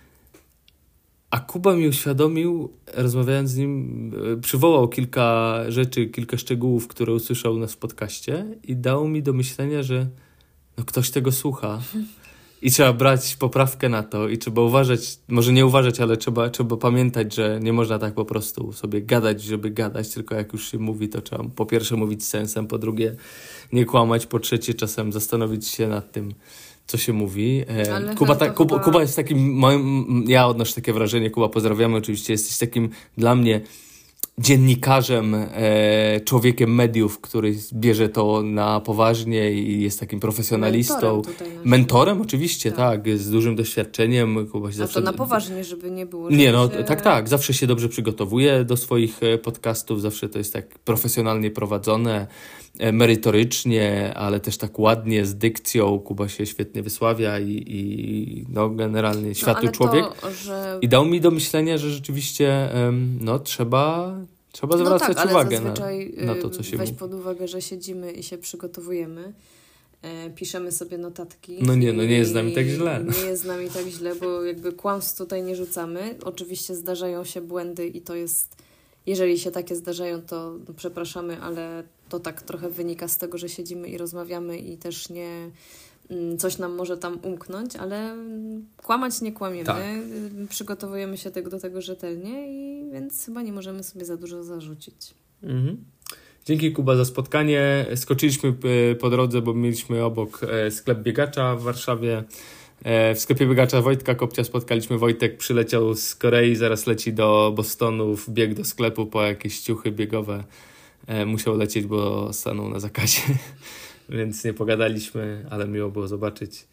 a Kuba mi uświadomił, rozmawiając z nim, przywołał kilka rzeczy, kilka szczegółów, które usłyszał u nas w podcaście i dał mi do myślenia, że no ktoś tego słucha. I trzeba brać poprawkę na to i trzeba uważać, może nie uważać, ale trzeba, trzeba pamiętać, że nie można tak po prostu sobie gadać, żeby gadać, tylko jak już się mówi, to trzeba po pierwsze mówić z sensem, po drugie nie kłamać, po trzecie czasem zastanowić się nad tym, co się mówi. Ale Kuba, ta, Kuba, chyba... Kuba jest takim, moim, ja odnoszę takie wrażenie, Kuba, pozdrawiamy oczywiście, jesteś takim dla mnie dziennikarzem, e, człowiekiem mediów, który bierze to na poważnie i jest takim profesjonalistą. Mentorem, Mentorem oczywiście, tak. tak, z dużym doświadczeniem. Kuba się A zawsze... to na poważnie, żeby nie było... Nie, no się... tak, tak, zawsze się dobrze przygotowuje do swoich podcastów, zawsze to jest tak profesjonalnie prowadzone, merytorycznie, ale też tak ładnie, z dykcją. Kuba się świetnie wysławia i, i no generalnie światły no, człowiek. To, że... I dał mi do myślenia, że rzeczywiście no trzeba, trzeba zwracać no tak, uwagę ale na, na to, co się weź mówi. pod uwagę, że siedzimy i się przygotowujemy, e, piszemy sobie notatki. No nie, no nie jest z nami tak źle. Nie jest z nami tak źle, bo jakby kłamstw tutaj nie rzucamy. Oczywiście zdarzają się błędy i to jest, jeżeli się takie zdarzają, to no, przepraszamy, ale to tak trochę wynika z tego, że siedzimy i rozmawiamy i też nie... Coś nam może tam umknąć, ale kłamać nie kłamiemy. Tak. Przygotowujemy się tego, do tego rzetelnie i więc chyba nie możemy sobie za dużo zarzucić. Mhm. Dzięki, Kuba, za spotkanie. Skoczyliśmy po drodze, bo mieliśmy obok sklep biegacza w Warszawie. W sklepie biegacza Wojtka Kopcia spotkaliśmy. Wojtek przyleciał z Korei, zaraz leci do Bostonu, wbiegł do sklepu po jakieś ciuchy biegowe. Musiał lecieć, bo stanął na zakazie. Więc nie pogadaliśmy, ale miło było zobaczyć.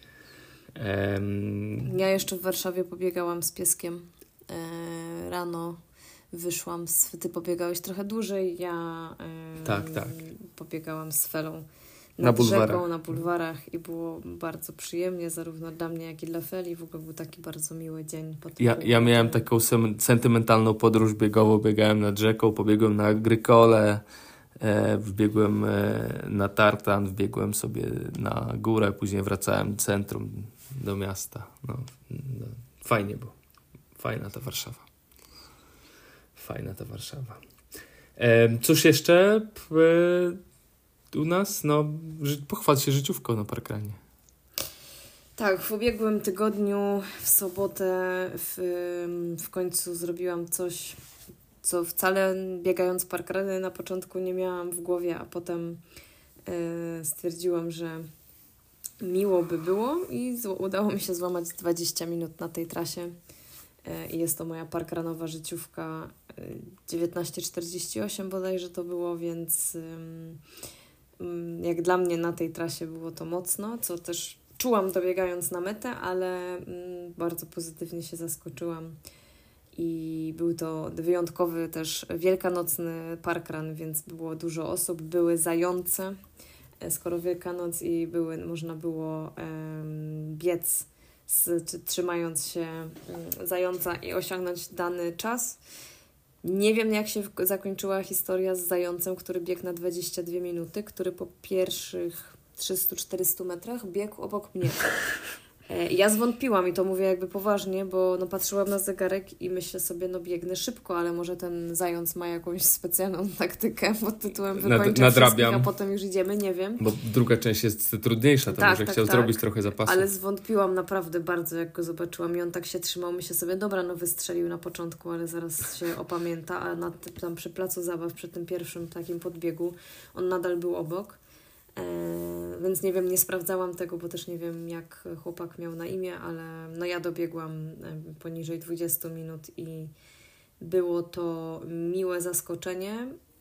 Um... Ja jeszcze w Warszawie pobiegałam z pieskiem. E, rano wyszłam, z, ty pobiegałeś trochę dłużej, ja e, tak, tak. pobiegałam z Felą nad na rzeką, bulwarach. na bulwarach i było bardzo przyjemnie, zarówno dla mnie, jak i dla Feli. W ogóle był taki bardzo miły dzień. Po tym ja, ja miałem taką sem- sentymentalną podróż biegową, biegałem nad rzeką, pobiegłem na Agrykole, E, wbiegłem e, na tartan, wbiegłem sobie na górę, później wracałem do centrum, do miasta. No, no, fajnie było. Fajna ta Warszawa. Fajna ta Warszawa. E, cóż jeszcze e, u nas? No, ży- pochwal się życiówką na parkranie. Tak, w ubiegłym tygodniu, w sobotę w, w końcu zrobiłam coś, co wcale biegając parkrany na początku nie miałam w głowie, a potem y, stwierdziłam, że miło by było i z- udało mi się złamać dwadzieścia minut na tej trasie. Y, I jest to moja parkranowa życiówka y, dziewiętnaście czterdzieści osiem bodajże to było, więc y, y, jak dla mnie na tej trasie było to mocno, co też czułam dobiegając na metę, ale y, bardzo pozytywnie się zaskoczyłam. I był to wyjątkowy też wielkanocny parkrun, więc było dużo osób, były zające, skoro Wielkanoc i były, można było um, biec z, czy, trzymając się um, zająca i osiągnąć dany czas. Nie wiem, jak się zakończyła historia z zającem, który biegł na dwadzieścia dwie minuty, który po pierwszych trzystu czterystu metrach biegł obok mnie. Ja zwątpiłam i to mówię jakby poważnie, bo no patrzyłam na zegarek i myślę sobie, no biegnę szybko, ale może ten zając ma jakąś specjalną taktykę pod tytułem wykończę Nad, wszystkich, a potem już idziemy, nie wiem. Bo druga część jest trudniejsza, to tak, może tak, chciał tak. zrobić trochę zapasu. Ale zwątpiłam naprawdę bardzo, jak go zobaczyłam i on tak się trzymał, myślę sobie, dobra, no wystrzelił na początku, ale zaraz się opamięta, a na, tam przy placu zabaw, przy tym pierwszym takim podbiegu, on nadal był obok. E, więc nie wiem, nie sprawdzałam tego, bo też nie wiem, jak chłopak miał na imię, ale no ja dobiegłam poniżej dwudziestu minut i było to miłe zaskoczenie.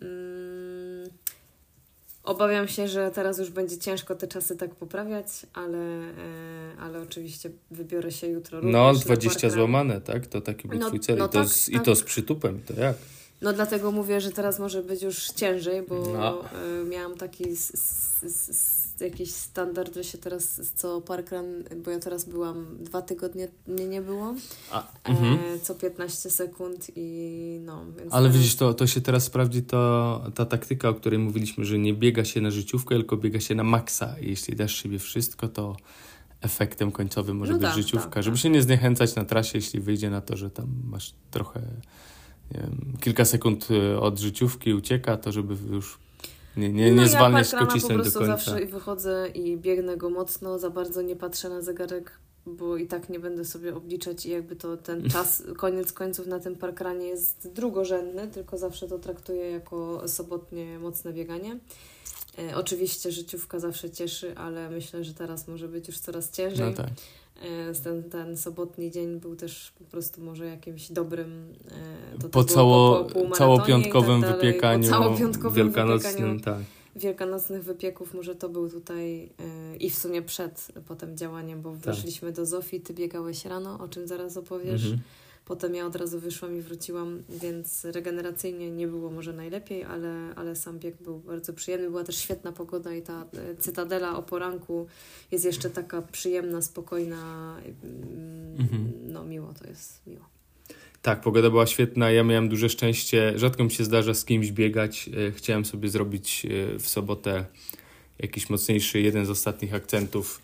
Mm, obawiam się, że teraz już będzie ciężko te czasy tak poprawiać, ale, e, ale oczywiście wybiorę się jutro również. No, dwadzieścia złamane, tak? To taki był no, twój cel. no I, to tak, z, tak. I to z przytupem, to jak? No dlatego mówię, że teraz może być już ciężej, bo no. y, miałam taki s, s, s, jakiś standard, że się teraz co parkrun, bo ja teraz byłam dwa tygodnie, mnie nie było, A, e, mhm. co piętnaście sekund i no. Więc ale teraz... widzisz, to, to się teraz sprawdzi to, ta taktyka, o której mówiliśmy, że nie biega się na życiówkę, tylko biega się na maksa i jeśli dasz siebie wszystko, to efektem końcowym może no być tak, życiówka, tak, żeby tak. się nie zniechęcać na trasie, jeśli wyjdzie na to, że tam masz trochę nie wiem, kilka sekund od życiówki ucieka, to żeby już nie, nie, nie no, zwalniać, ja tylko cisnąć do końca. Zawsze wychodzę i biegnę go mocno, za bardzo nie patrzę na zegarek, bo i tak nie będę sobie obliczać i jakby to ten czas, koniec końców na tym parkranie jest drugorzędny, tylko zawsze to traktuję jako sobotnie mocne bieganie. E, oczywiście życiówka zawsze cieszy, ale myślę, że teraz może być już coraz ciężej. No tak. Ten, ten sobotni dzień był też po prostu może jakimś dobrym to po, cało, po, po całopiątkowym tak wypiekaniu, po całopiątkowym wielkanocnym, wypiekaniu tak. wielkanocnych wypieków, może to był tutaj yy, i w sumie przed potem działaniem, bo weszliśmy tak. do Zofii, ty biegałeś rano, o czym zaraz opowiesz. Mhm. Potem ja od razu wyszłam i wróciłam, więc regeneracyjnie nie było może najlepiej, ale, ale sam bieg był bardzo przyjemny. Była też świetna pogoda i ta Cytadela o poranku jest jeszcze taka przyjemna, spokojna. Mhm. No miło to jest, miło. Tak, pogoda była świetna. Ja miałem duże szczęście. Rzadko mi się zdarza z kimś biegać. Chciałem sobie zrobić w sobotę jakiś mocniejszy, jeden z ostatnich akcentów.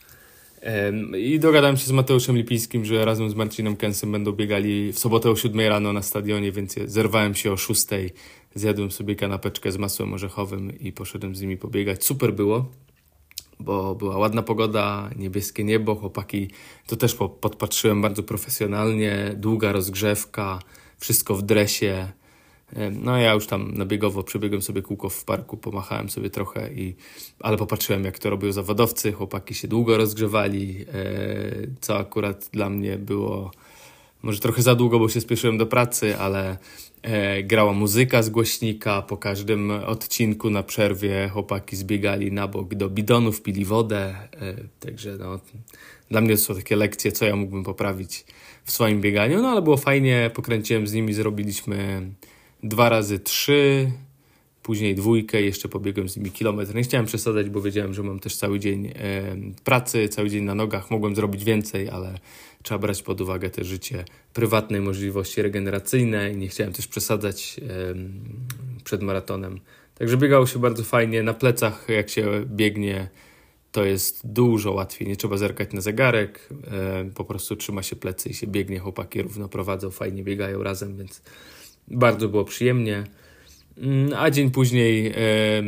I dogadałem się z Mateuszem Lipińskim, że razem z Marcinem Kęsem będą biegali w sobotę o siódmej rano na stadionie, więc zerwałem się o szóstej, zjadłem sobie kanapeczkę z masłem orzechowym i poszedłem z nimi pobiegać. Super było, bo była ładna pogoda, niebieskie niebo, chłopaki to też podpatrzyłem bardzo profesjonalnie, długa rozgrzewka, wszystko w dresie. No ja już tam na biegowo przebiegłem sobie kółko w parku, pomachałem sobie trochę, i, ale popatrzyłem jak to robią zawodowcy, chłopaki się długo rozgrzewali, co akurat dla mnie było może trochę za długo, bo się spieszyłem do pracy, ale grała muzyka z głośnika, po każdym odcinku na przerwie chłopaki zbiegali na bok do bidonów, pili wodę, także no, dla mnie to są takie lekcje, co ja mógłbym poprawić w swoim bieganiu, no ale było fajnie, pokręciłem z nimi, zrobiliśmy dwa razy trzy, później dwójkę, jeszcze pobiegłem z nimi kilometr. Nie chciałem przesadzać, bo wiedziałem, że mam też cały dzień e, pracy, cały dzień na nogach. Mogłem zrobić więcej, ale trzeba brać pod uwagę te życie prywatne, możliwości regeneracyjne i nie chciałem też przesadzać e, przed maratonem. Także biegało się bardzo fajnie. Na plecach, jak się biegnie, to jest dużo łatwiej. Nie trzeba zerkać na zegarek, e, po prostu trzyma się plecy i się biegnie. Chłopaki równo prowadzą, fajnie biegają razem, więc bardzo było przyjemnie. A dzień później e,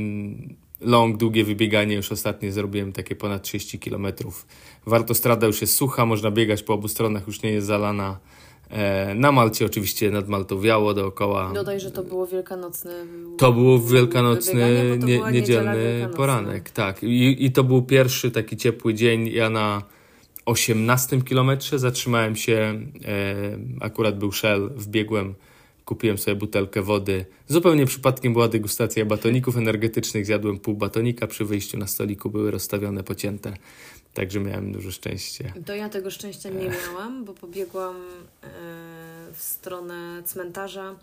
long, długie wybieganie. Już ostatnie zrobiłem takie ponad trzydzieści kilometrów. Wartostrada już jest sucha, można biegać po obu stronach, już nie jest zalana. E, na Malcie oczywiście nad Maltą wiało dookoła. Dodaj, że to było wielkanocne. To było wielkanocny, to nie, niedzielny poranek. Tak. I, I to był pierwszy taki ciepły dzień. Ja na osiemnastym kilometrze zatrzymałem się. E, akurat był Shell, wbiegłem. Kupiłem sobie butelkę wody. Zupełnie przypadkiem była degustacja batoników energetycznych. Zjadłem pół batonika. Przy wyjściu na stoliku były rozstawione, pocięte. Także miałem duże szczęście. To ja tego szczęścia nie miałam, bo pobiegłam e, w stronę cmentarza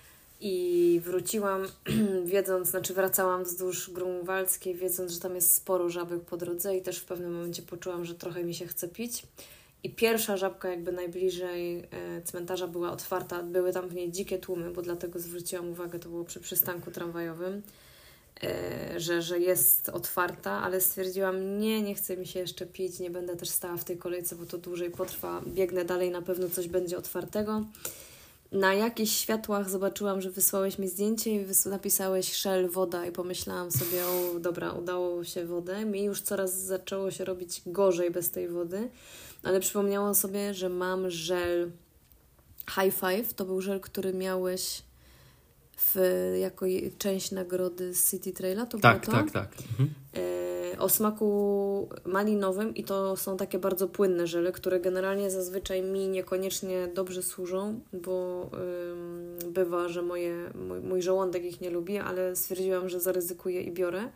i wróciłam wiedząc, znaczy wracałam wzdłuż Grunwaldzkiej, wiedząc, że tam jest sporo żabek po drodze i też w pewnym momencie poczułam, że trochę mi się chce pić. I pierwsza żabka jakby najbliżej e, cmentarza była otwarta. Były tam w niej dzikie tłumy, bo dlatego zwróciłam uwagę, to było przy przystanku tramwajowym. że, że jest otwarta, ale stwierdziłam, nie, nie chce mi się jeszcze pić, nie będę też stała w tej kolejce, bo to dłużej potrwa, biegnę dalej, na pewno coś będzie otwartego. Na jakichś światłach zobaczyłam, że wysłałeś mi zdjęcie i wys- napisałeś Shell, woda i pomyślałam sobie, o dobra, udało się wodę. Mi już coraz zaczęło się robić gorzej bez tej wody, ale przypomniałam sobie, że mam żel High Five, to był żel, który miałeś w, jako je, część nagrody z City Traila, to tak, było to? Tak, tak, tak. Mhm. E, o smaku malinowym i to są takie bardzo płynne żele, które generalnie zazwyczaj mi niekoniecznie dobrze służą, bo ym, bywa, że moje, mój, mój żołądek ich nie lubi, ale stwierdziłam, że zaryzykuję i biorę.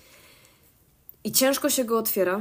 I ciężko się go otwiera,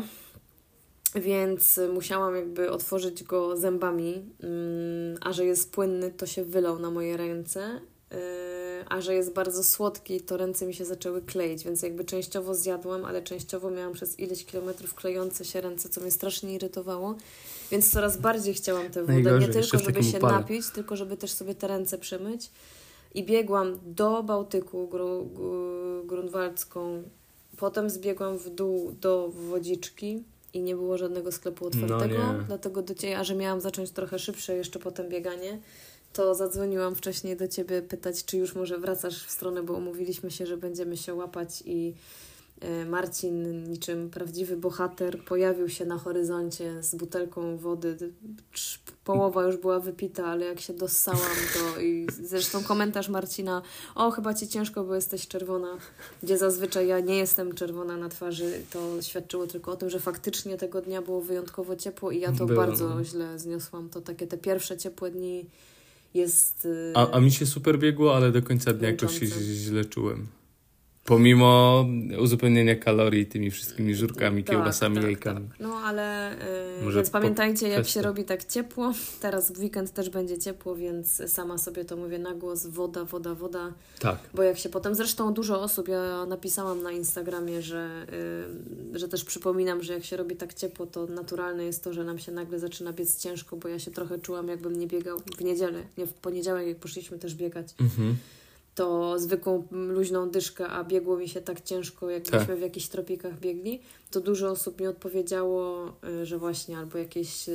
więc musiałam jakby otworzyć go zębami, ym, a że jest płynny, to się wylał na moje ręce. A że jest bardzo słodki, to ręce mi się zaczęły kleić, więc jakby częściowo zjadłam, ale częściowo miałam przez ileś kilometrów klejące się ręce, co mnie strasznie irytowało, więc coraz bardziej chciałam tę wodę, Najgorzej, nie tylko żeby się upale. napić, tylko żeby też sobie te ręce przemyć. I biegłam do Bałtyku gru, gru, grunwaldzką, potem zbiegłam w dół do Wodziczki i nie było żadnego sklepu otwartego, no dlatego do ciebie, a że miałam zacząć trochę szybsze jeszcze potem bieganie, to zadzwoniłam wcześniej do Ciebie pytać, czy już może wracasz w stronę, bo umówiliśmy się, że będziemy się łapać i Marcin, niczym prawdziwy bohater, pojawił się na horyzoncie z butelką wody. Połowa już była wypita, ale jak się dossałam, to i zresztą komentarz Marcina, o chyba Ci ciężko, bo jesteś czerwona, gdzie zazwyczaj ja nie jestem czerwona na twarzy, to świadczyło tylko o tym, że faktycznie tego dnia było wyjątkowo ciepło i ja to było. bardzo źle zniosłam. To takie te pierwsze ciepłe dni jest... A, a mi się super biegło, ale do końca dnia jakoś się źle czułem. Pomimo uzupełnienia kalorii tymi wszystkimi żurkami, tak, kiełbasami, tak, jajkami. Tak. No ale yy, więc pamiętajcie, jak się robi tak ciepło. Teraz w weekend też będzie ciepło, więc sama sobie to mówię na głos. Woda, woda, woda. Tak. Bo jak się potem, zresztą dużo osób, ja napisałam na Instagramie, że, yy, że też przypominam, że jak się robi tak ciepło, to naturalne jest to, że nam się nagle zaczyna biec ciężko, bo ja się trochę czułam, jakbym nie biegał w niedzielę. Nie, w poniedziałek, jak poszliśmy też biegać. Mhm. To zwykłą luźną dyszkę, a biegło mi się tak ciężko, jakbyśmy tak. w jakichś tropikach biegli, to dużo osób mi odpowiedziało, że właśnie albo jakieś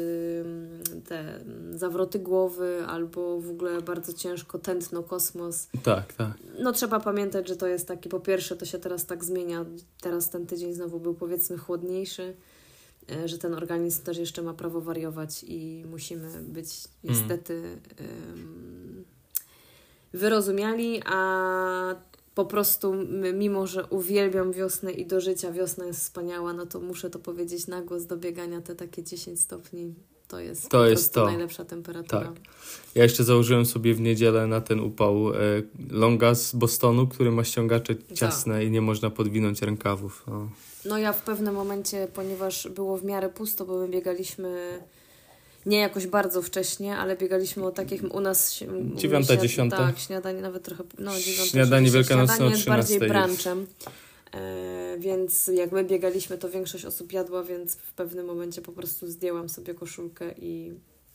te zawroty głowy, albo w ogóle bardzo ciężko, tętno, kosmos. Tak, tak. No trzeba pamiętać, że to jest taki, po pierwsze to się teraz tak zmienia, teraz ten tydzień znowu był powiedzmy chłodniejszy, że ten organizm też jeszcze ma prawo wariować i musimy być niestety... Mm. wyrozumiali, a po prostu mimo, że uwielbiam wiosnę i do życia wiosna jest wspaniała, no to muszę to powiedzieć na głos, do biegania te takie dziesięć stopni to jest to po jest prostu to. najlepsza temperatura. Tak. Ja jeszcze założyłem sobie w niedzielę na ten upał e, longa z Bostonu, który ma ściągacze ciasne tak. i nie można podwinąć rękawów. No. no ja w pewnym momencie, ponieważ było w miarę pusto, bo my biegaliśmy nie jakoś bardzo wcześnie, ale biegaliśmy o takich u nas... Dziewiąta, śniad- dziesiąta. Tak, śniadanie nawet trochę... No, dziewiąta, śniadanie wielkanocne śniadanie jest bardziej brunchem. E, więc jak my biegaliśmy, to większość osób jadła, więc w pewnym momencie po prostu zdjęłam sobie koszulkę i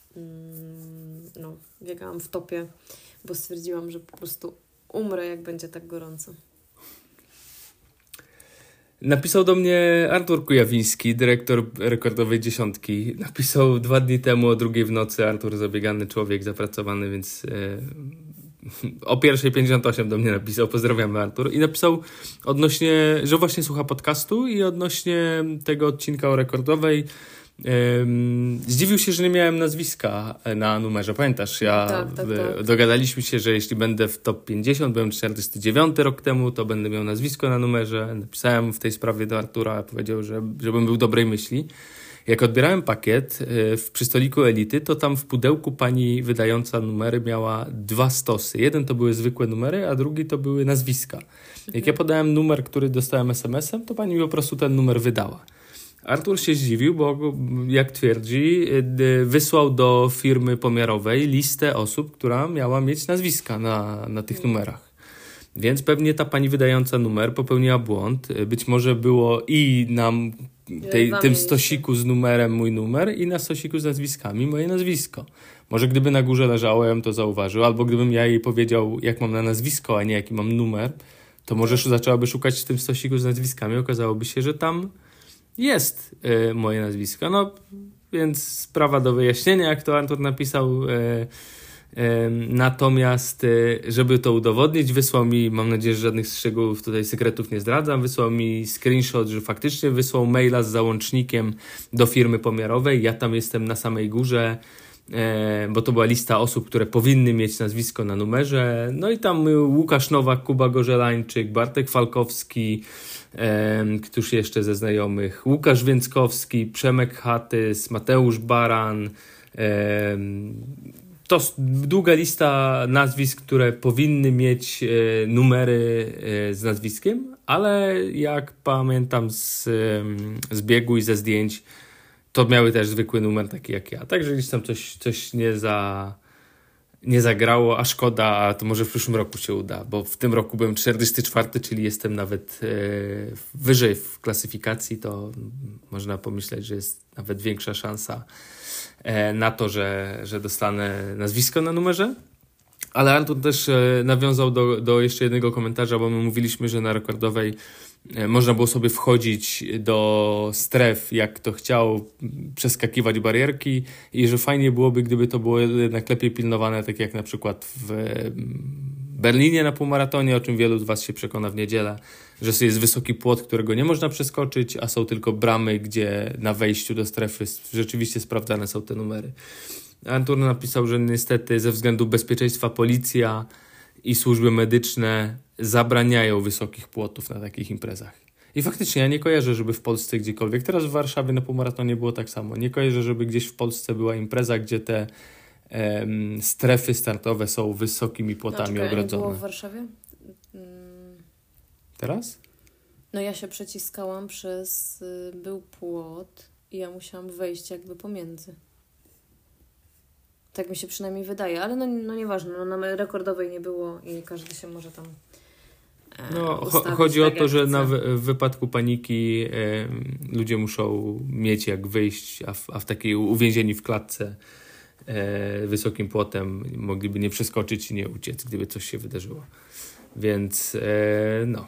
mm, no, biegałam w topie, bo stwierdziłam, że po prostu umrę, jak będzie tak gorąco. Napisał do mnie Artur Kujawiński, dyrektor rekordowej dziesiątki. Napisał dwa dni temu o drugiej w nocy. Artur zabiegany człowiek, zapracowany, więc e, o pierwszej pięćdziesiąt osiem do mnie napisał. Pozdrawiamy, Artur. I napisał odnośnie, że właśnie słucha podcastu i odnośnie tego odcinka o rekordowej Um, zdziwił się, że nie miałem nazwiska na numerze. Pamiętasz, ja tak, tak, tak. dogadaliśmy się, że jeśli będę w top pięćdziesiąt, byłem czterdziesty dziewiąty rok temu, to będę miał nazwisko na numerze. Napisałem w tej sprawie do Artura, powiedział, że żebym był dobrej myśli. Jak odbierałem pakiet w przystoliku Elity, to tam w pudełku pani wydająca numery miała dwa stosy. Jeden to były zwykłe numery, a drugi to były nazwiska. Jak mhm. ja podałem numer, który dostałem es em esem, to pani mi po prostu ten numer wydała. Artur się zdziwił, bo jak twierdzi, wysłał do firmy pomiarowej listę osób, która miała mieć nazwiska na, na tych numerach. Więc pewnie ta pani wydająca numer popełniła błąd. Być może było i na tej, tym stosiku z numerem mój numer i na stosiku z nazwiskami moje nazwisko. Może gdyby na górze leżało, ja bym to zauważył, albo gdybym ja jej powiedział, jak mam na nazwisko, a nie jaki mam numer, to może zaczęłaby szukać w tym stosiku z nazwiskami, okazałoby się, że tam jest y, moje nazwisko. No, więc sprawa do wyjaśnienia, jak to Artur napisał. Y, y, natomiast, y, żeby to udowodnić, wysłał mi, mam nadzieję, że żadnych szczegółów tutaj, sekretów nie zdradzam, wysłał mi screenshot, że faktycznie wysłał maila z załącznikiem do firmy pomiarowej. Ja tam jestem na samej górze, bo to była lista osób, które powinny mieć nazwisko na numerze. No i tam Łukasz Nowak, Kuba Gorzelańczyk, Bartek Falkowski, e, któż jeszcze ze znajomych, Łukasz Więckowski, Przemek Hatys, Mateusz Baran. E, to długa lista nazwisk, które powinny mieć e, numery e, z nazwiskiem, ale jak pamiętam z, e, z biegu i ze zdjęć, to miały też zwykły numer, taki jak ja. Także gdzieś tam coś, coś nie, za, nie zagrało, a szkoda, a to może w przyszłym roku się uda, bo w tym roku byłem czterdziesty czwarty, czyli jestem nawet e, wyżej w klasyfikacji, to można pomyśleć, że jest nawet większa szansa e, na to, że, że dostanę nazwisko na numerze. Ale Artur też e, nawiązał do, do jeszcze jednego komentarza, bo my mówiliśmy, że na rekordowej można było sobie wchodzić do stref, jak to chciał, przeskakiwać barierki i że fajnie byłoby, gdyby to było jednak lepiej pilnowane, tak jak na przykład w Berlinie na półmaratonie, o czym wielu z was się przekona w niedzielę, że jest wysoki płot, którego nie można przeskoczyć, a są tylko bramy, gdzie na wejściu do strefy rzeczywiście sprawdzane są te numery. Artur napisał, że niestety ze względu bezpieczeństwa policja i służby medyczne zabraniają wysokich płotów na takich imprezach. I faktycznie ja nie kojarzę, żeby w Polsce gdziekolwiek, teraz w Warszawie na półmaratonie było tak samo, nie kojarzę, żeby gdzieś w Polsce była impreza, gdzie te em, strefy startowe są wysokimi płotami no, czekaj, ogrodzone. Nie było w Warszawie? Hmm. Teraz? No ja się przeciskałam przez... Y, był płot i ja musiałam wejść jakby pomiędzy. Tak mi się przynajmniej wydaje, ale no, no nieważne, no, na rekordowej nie było i każdy się może tam e, No cho- chodzi tak o to, że na w, w wypadku paniki e, ludzie muszą mieć jak wyjść, a w, a w takiej uwięzieni w klatce e, wysokim płotem mogliby nie przeskoczyć i nie uciec, gdyby coś się wydarzyło. Więc e, no...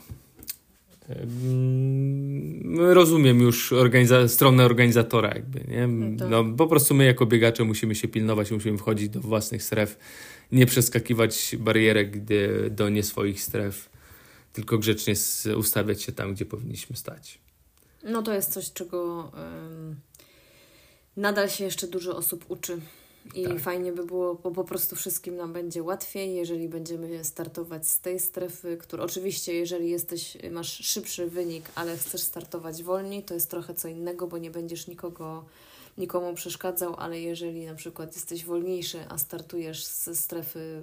Rozumiem już organiza- stronę organizatora jakby, nie? No, po prostu my jako biegacze musimy się pilnować, musimy wchodzić do własnych stref, nie przeskakiwać barierek do, do nie swoich stref, tylko grzecznie ustawiać się tam, gdzie powinniśmy stać. No to jest coś, czego um, nadal się jeszcze dużo osób uczy. I tak. Fajnie by było, bo po prostu wszystkim nam będzie łatwiej, jeżeli będziemy startować z tej strefy, która oczywiście, jeżeli jesteś, masz szybszy wynik, ale chcesz startować wolniej, to jest trochę co innego, bo nie będziesz nikogo, nikomu przeszkadzał, ale jeżeli na przykład jesteś wolniejszy, a startujesz ze strefy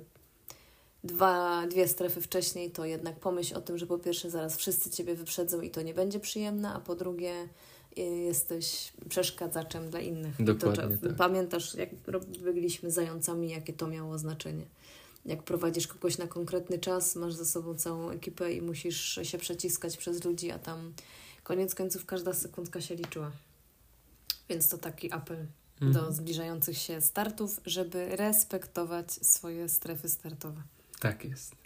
dwa, dwie strefy wcześniej, to jednak pomyśl o tym, że po pierwsze zaraz wszyscy Ciebie wyprzedzą i to nie będzie przyjemne, a po drugie jesteś przeszkadzaczem dla innych. Dokładnie, to, tak. Pamiętasz, jak biegliśmy zającami, jakie to miało znaczenie. Jak prowadzisz kogoś na konkretny czas, masz ze sobą całą ekipę i musisz się przeciskać przez ludzi, a tam koniec końców każda sekundka się liczyła. Więc to taki apel mhm. do zbliżających się startów, żeby respektować swoje strefy startowe. Tak jest.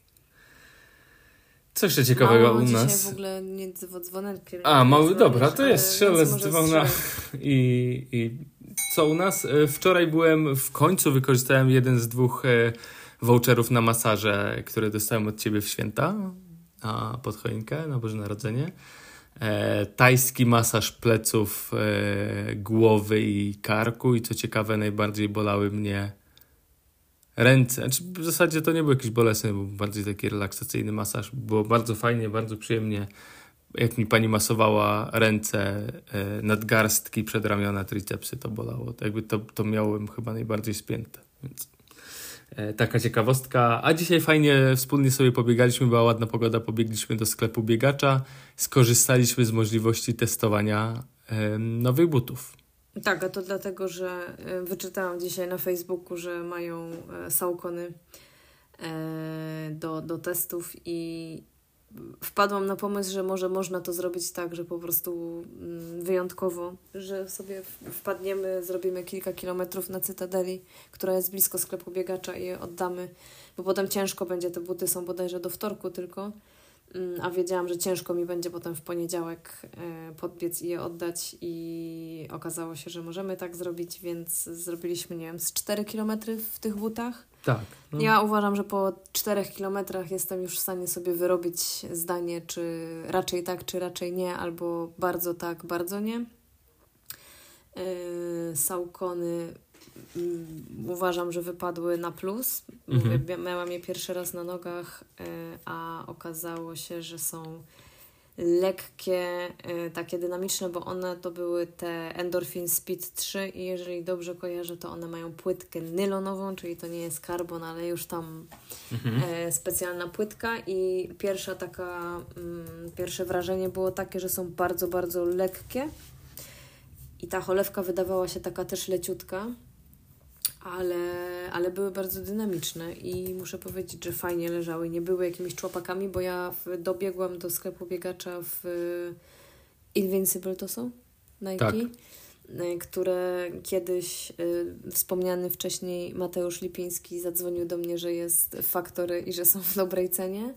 Co jeszcze ciekawego mało u nas? Dzisiaj w ogóle nie dzwoneczkiem. A, mały, dobra, to jest szelest dzwona. I, I co u nas? Wczoraj byłem, w końcu wykorzystałem jeden z dwóch voucherów na masaże, które dostałem od Ciebie w święta, a pod choinkę na Boże Narodzenie. E, tajski masaż pleców, e, głowy i karku i co ciekawe najbardziej bolały mnie ręce. Znaczy, w zasadzie to nie był jakiś bolesny, był bardziej taki relaksacyjny masaż. Było bardzo fajnie, bardzo przyjemnie. Jak mi pani masowała ręce, e, nadgarstki, przedramiona, tricepsy, to bolało. To jakby to, to miałem chyba najbardziej spięte. Więc e, taka ciekawostka. A dzisiaj fajnie wspólnie sobie pobiegaliśmy, była ładna pogoda, pobiegliśmy do sklepu biegacza. Skorzystaliśmy z możliwości testowania e, nowych butów. Tak, a to dlatego, że wyczytałam dzisiaj na Facebooku, że mają Saucony do, do testów i wpadłam na pomysł, że może można to zrobić tak, że po prostu wyjątkowo, że sobie wpadniemy, zrobimy kilka kilometrów na Cytadeli, która jest blisko sklepu biegacza i je oddamy, bo potem ciężko będzie, te buty są bodajże do wtorku tylko, a wiedziałam, że ciężko mi będzie potem w poniedziałek podbiec i je oddać i okazało się, że możemy tak zrobić, więc zrobiliśmy, nie wiem, z cztery kilometry w tych butach. Tak. No. Ja uważam, że po czterech kilometrach jestem już w stanie sobie wyrobić zdanie, czy raczej tak, czy raczej nie, albo bardzo tak, bardzo nie. Yy, Saucony yy, uważam, że wypadły na plus. Mhm. Mówię, miałam je pierwszy raz na nogach, yy, a okazało się, że są lekkie, yy, takie dynamiczne, bo one to były te Endorphin Speed trzy i jeżeli dobrze kojarzę, to one mają płytkę nylonową, czyli to nie jest karbon, ale już tam mhm. yy, specjalna płytka i pierwsza taka, yy, pierwsze wrażenie było takie, że są bardzo, bardzo lekkie. I ta cholewka wydawała się taka też leciutka, ale, ale były bardzo dynamiczne i muszę powiedzieć, że fajnie leżały. Nie były jakimiś człopakami, bo ja w, dobiegłam do sklepu biegacza w Invincible to są Nike, tak. które kiedyś y, wspomniany wcześniej Mateusz Lipiński zadzwonił do mnie, że jest Factory i że są w dobrej cenie.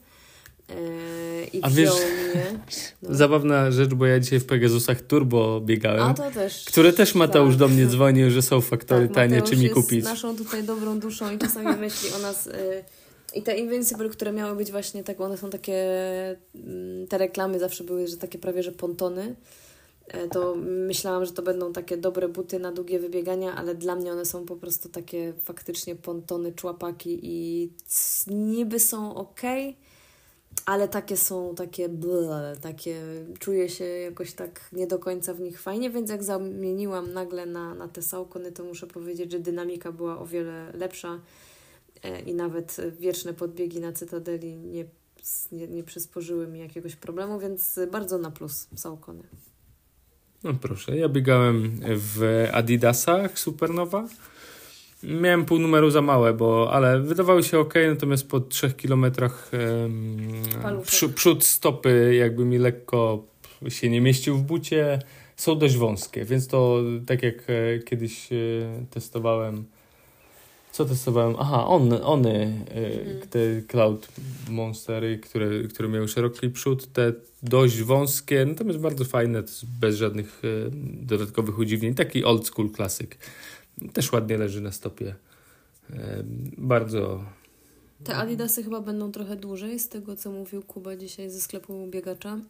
I A wiesz, mnie. No. Zabawna rzecz, bo ja dzisiaj w Pegasusach Turbo biegałem, A to też, które też Mateusz tak. do mnie dzwonił, że są Faktory tak, tanie, czy mi kupić. Mateusz jest naszą tutaj dobrą duszą i czasami myśli o nas. Y, I te Invincible, które miały być właśnie tak, one są takie, y, te reklamy zawsze były, że takie prawie, że pontony. Y, to myślałam, że to będą takie dobre buty na długie wybiegania, ale dla mnie one są po prostu takie faktycznie pontony, człapaki i c- niby są okej, ale takie są takie ble, takie czuję się jakoś tak nie do końca w nich fajnie, więc jak zamieniłam nagle na, na te Saucony, to muszę powiedzieć, że dynamika była o wiele lepsza e, i nawet wieczne podbiegi na Cytadeli nie, nie, nie przysporzyły mi jakiegoś problemu, więc bardzo na plus Saucony. No proszę, ja biegałem w Adidasach Supernowa. Miałem pół numeru za małe, bo, ale wydawały się ok, natomiast po trzech kilometrach um, przy, przód stopy jakby mi lekko się nie mieścił w bucie. Są dość wąskie, więc to tak jak e, kiedyś e, testowałem. Co testowałem? Aha, on, one, e, mm. te Cloud Monstery, które, które miały szeroki przód, te dość wąskie, natomiast bardzo fajne, bez żadnych e, dodatkowych udziwnień. Taki old school klasyk. Też ładnie leży na stopie. E, bardzo... Te Adidasy chyba będą trochę dłużej, z tego co mówił Kuba dzisiaj ze sklepu biegacza.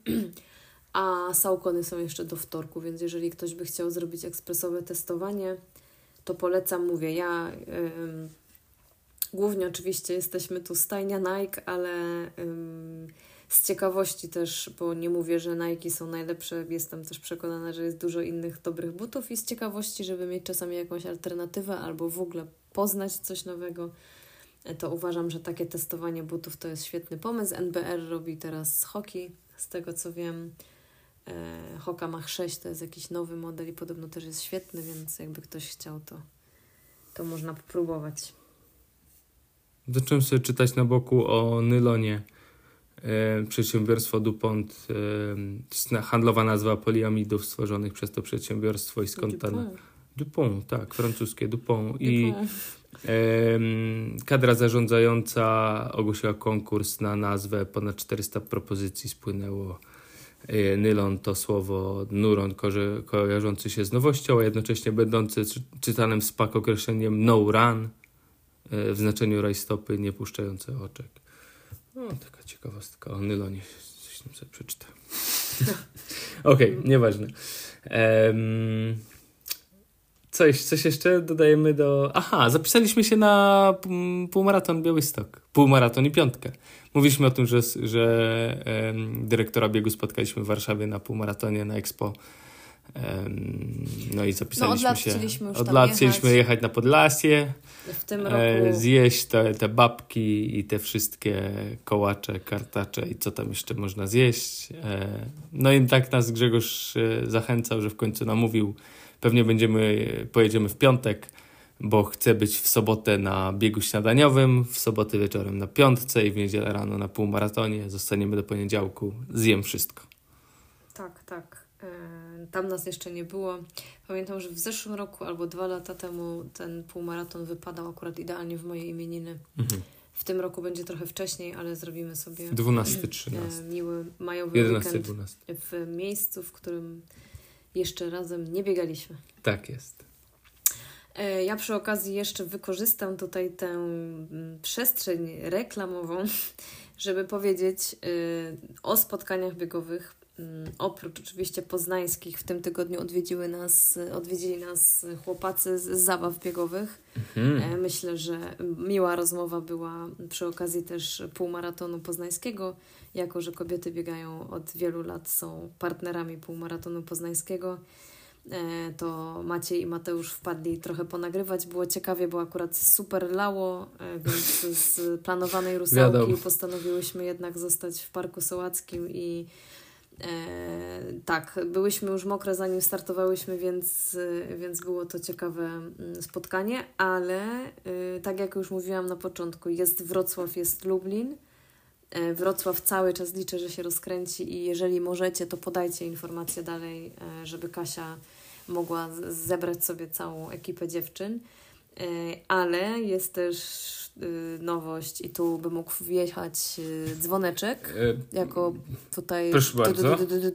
A Saucony są jeszcze do wtorku, więc jeżeli ktoś by chciał zrobić ekspresowe testowanie, to polecam, mówię, ja... Ym, głównie oczywiście jesteśmy tu stajnia Nike, ale... Ym, z ciekawości też, bo nie mówię, że Nike są najlepsze, jestem też przekonana, że jest dużo innych dobrych butów i z ciekawości, żeby mieć czasami jakąś alternatywę albo w ogóle poznać coś nowego, to uważam, że takie testowanie butów to jest świetny pomysł. N B R robi teraz Hoki, z tego co wiem. E, Hoka Mach sześć to jest jakiś nowy model i podobno też jest świetny, więc jakby ktoś chciał, to, to można popróbować. Zacząłem sobie czytać na boku o nylonie. Przedsiębiorstwo DuPont, handlowa nazwa poliamidów stworzonych przez to przedsiębiorstwo i skąd DuPont. ten DuPont, tak, francuskie DuPont. DuPont. I e, kadra zarządzająca ogłosiła konkurs na nazwę, ponad czterysta propozycji spłynęło. E, nylon to słowo neuron ko- kojarzący się z nowością, a jednocześnie będący czy- czytanym z pak określeniem no run e, w znaczeniu rajstopy nie puszczające oczek. No, taka ciekawostka o nylonie. Coś tam sobie przeczytałem. Okej, okay, nieważne. Um, coś, coś jeszcze dodajemy do... Aha, zapisaliśmy się na półmaraton Białystok. Półmaraton i piątkę. Mówiliśmy o tym, że, że um, dyrektora biegu spotkaliśmy w Warszawie na półmaratonie, na Expo. Um, no i zapisaliśmy no, od się. Już od tam lat jechać. chcieliśmy jechać na Podlasie. W tym roku... E, zjeść te, te babki i te wszystkie kołacze, kartacze i co tam jeszcze można zjeść. E, no i tak nas Grzegorz e, zachęcał, że w końcu namówił. Pewnie będziemy, pojedziemy w piątek, bo chcę być w sobotę na biegu śniadaniowym, w sobotę wieczorem na piątce i w niedzielę rano na półmaratonie. Zostaniemy do poniedziałku. Zjem wszystko. Tak, tak. Tam nas jeszcze nie było. Pamiętam, że w zeszłym roku albo dwa lata temu ten półmaraton wypadał akurat idealnie w moje imieniny. Mhm. W tym roku będzie trochę wcześniej, ale zrobimy sobie dwunasty trzynasty miły majowy jedenasty weekend dwunasty w miejscu, w którym jeszcze razem nie biegaliśmy. Tak jest. Ja przy okazji jeszcze wykorzystam tutaj tę przestrzeń reklamową, żeby powiedzieć o spotkaniach biegowych. Oprócz oczywiście poznańskich, w tym tygodniu odwiedziły nas, odwiedzili nas chłopacy z zabaw biegowych. Mhm. Myślę, że miła rozmowa była przy okazji też półmaratonu poznańskiego, jako że kobiety biegają od wielu lat, są partnerami półmaratonu poznańskiego. To Maciej i Mateusz wpadli trochę ponagrywać. Było ciekawie, bo akurat super lało, więc z planowanej Rusałki Wiadomo. postanowiłyśmy jednak zostać w Parku Sołackim i e, tak, byłyśmy już mokre zanim startowałyśmy, więc, więc było to ciekawe spotkanie, ale e, tak jak już mówiłam na początku, jest Wrocław, jest Lublin. Wrocław cały czas liczę, że się rozkręci i jeżeli możecie, to podajcie informacje dalej, żeby Kasia mogła zebrać sobie całą ekipę dziewczyn. Ale jest też nowość i tu by mógł wjechać dzwoneczek jako tutaj... Proszę bardzo.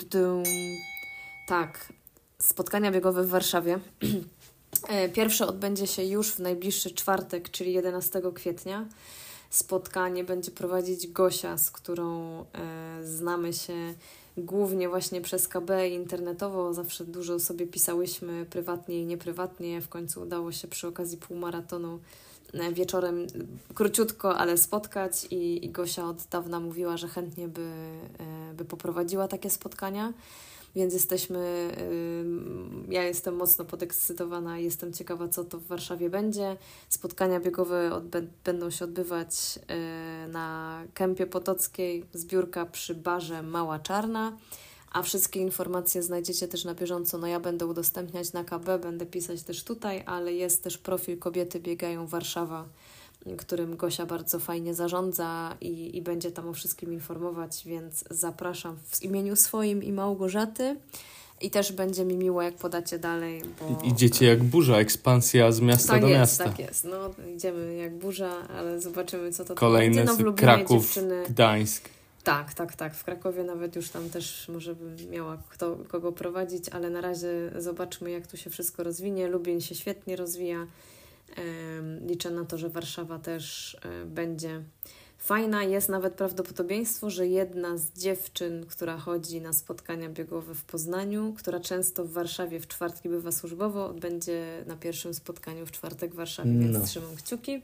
Tak, spotkania biegowe w Warszawie. Pierwsze odbędzie się już w najbliższy czwartek, czyli jedenastego kwietnia. Spotkanie będzie prowadzić Gosia, z którą e, znamy się głównie właśnie przez K B internetowo. Zawsze dużo sobie pisałyśmy prywatnie i nieprywatnie. W końcu udało się przy okazji półmaratonu e, wieczorem króciutko, ale spotkać i, i Gosia od dawna mówiła, że chętnie by, e, by poprowadziła takie spotkania. Więc jesteśmy, ja jestem mocno podekscytowana, jestem ciekawa, co to w Warszawie będzie. Spotkania biegowe odbę- będą się odbywać na Kępie Potockiej, zbiórka przy barze Mała Czarna, a wszystkie informacje znajdziecie też na bieżąco. No ja będę udostępniać na K B, będę pisać też tutaj, ale jest też profil Kobiety Biegają Warszawa, którym Gosia bardzo fajnie zarządza i, i będzie tam o wszystkim informować, więc zapraszam w imieniu swoim i Małgorzaty i też będzie mi miło, jak podacie dalej, bo... Idziecie jak burza, ekspansja z miasta tak do jest, miasta. Tak jest, no idziemy jak burza, ale zobaczymy, co to Kolejny będzie. No, w Lublinie Kraków, dziewczyny... Gdańsk. Tak, tak, tak. W Krakowie nawet już tam też może bym miała kto, kogo prowadzić, ale na razie zobaczmy, jak tu się wszystko rozwinie. Lublin się świetnie rozwija. Liczę na to, że Warszawa też będzie fajna. Jest nawet prawdopodobieństwo, że jedna z dziewczyn, która chodzi na spotkania biegowe w Poznaniu, która często w Warszawie w czwartki bywa służbowo, będzie na pierwszym spotkaniu w czwartek w Warszawie, no. Więc trzymam kciuki.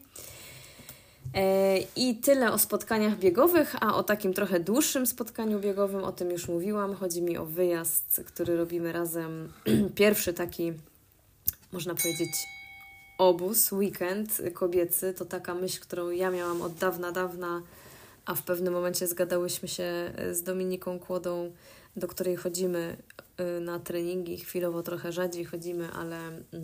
I tyle o spotkaniach biegowych, a o takim trochę dłuższym spotkaniu biegowym, o tym już mówiłam. Chodzi mi o wyjazd, który robimy razem. Pierwszy taki, można powiedzieć, obóz, weekend kobiecy, to taka myśl, którą ja miałam od dawna, dawna, a w pewnym momencie zgadałyśmy się z Dominiką Kłodą, do której chodzimy na treningi, chwilowo trochę rzadziej chodzimy, ale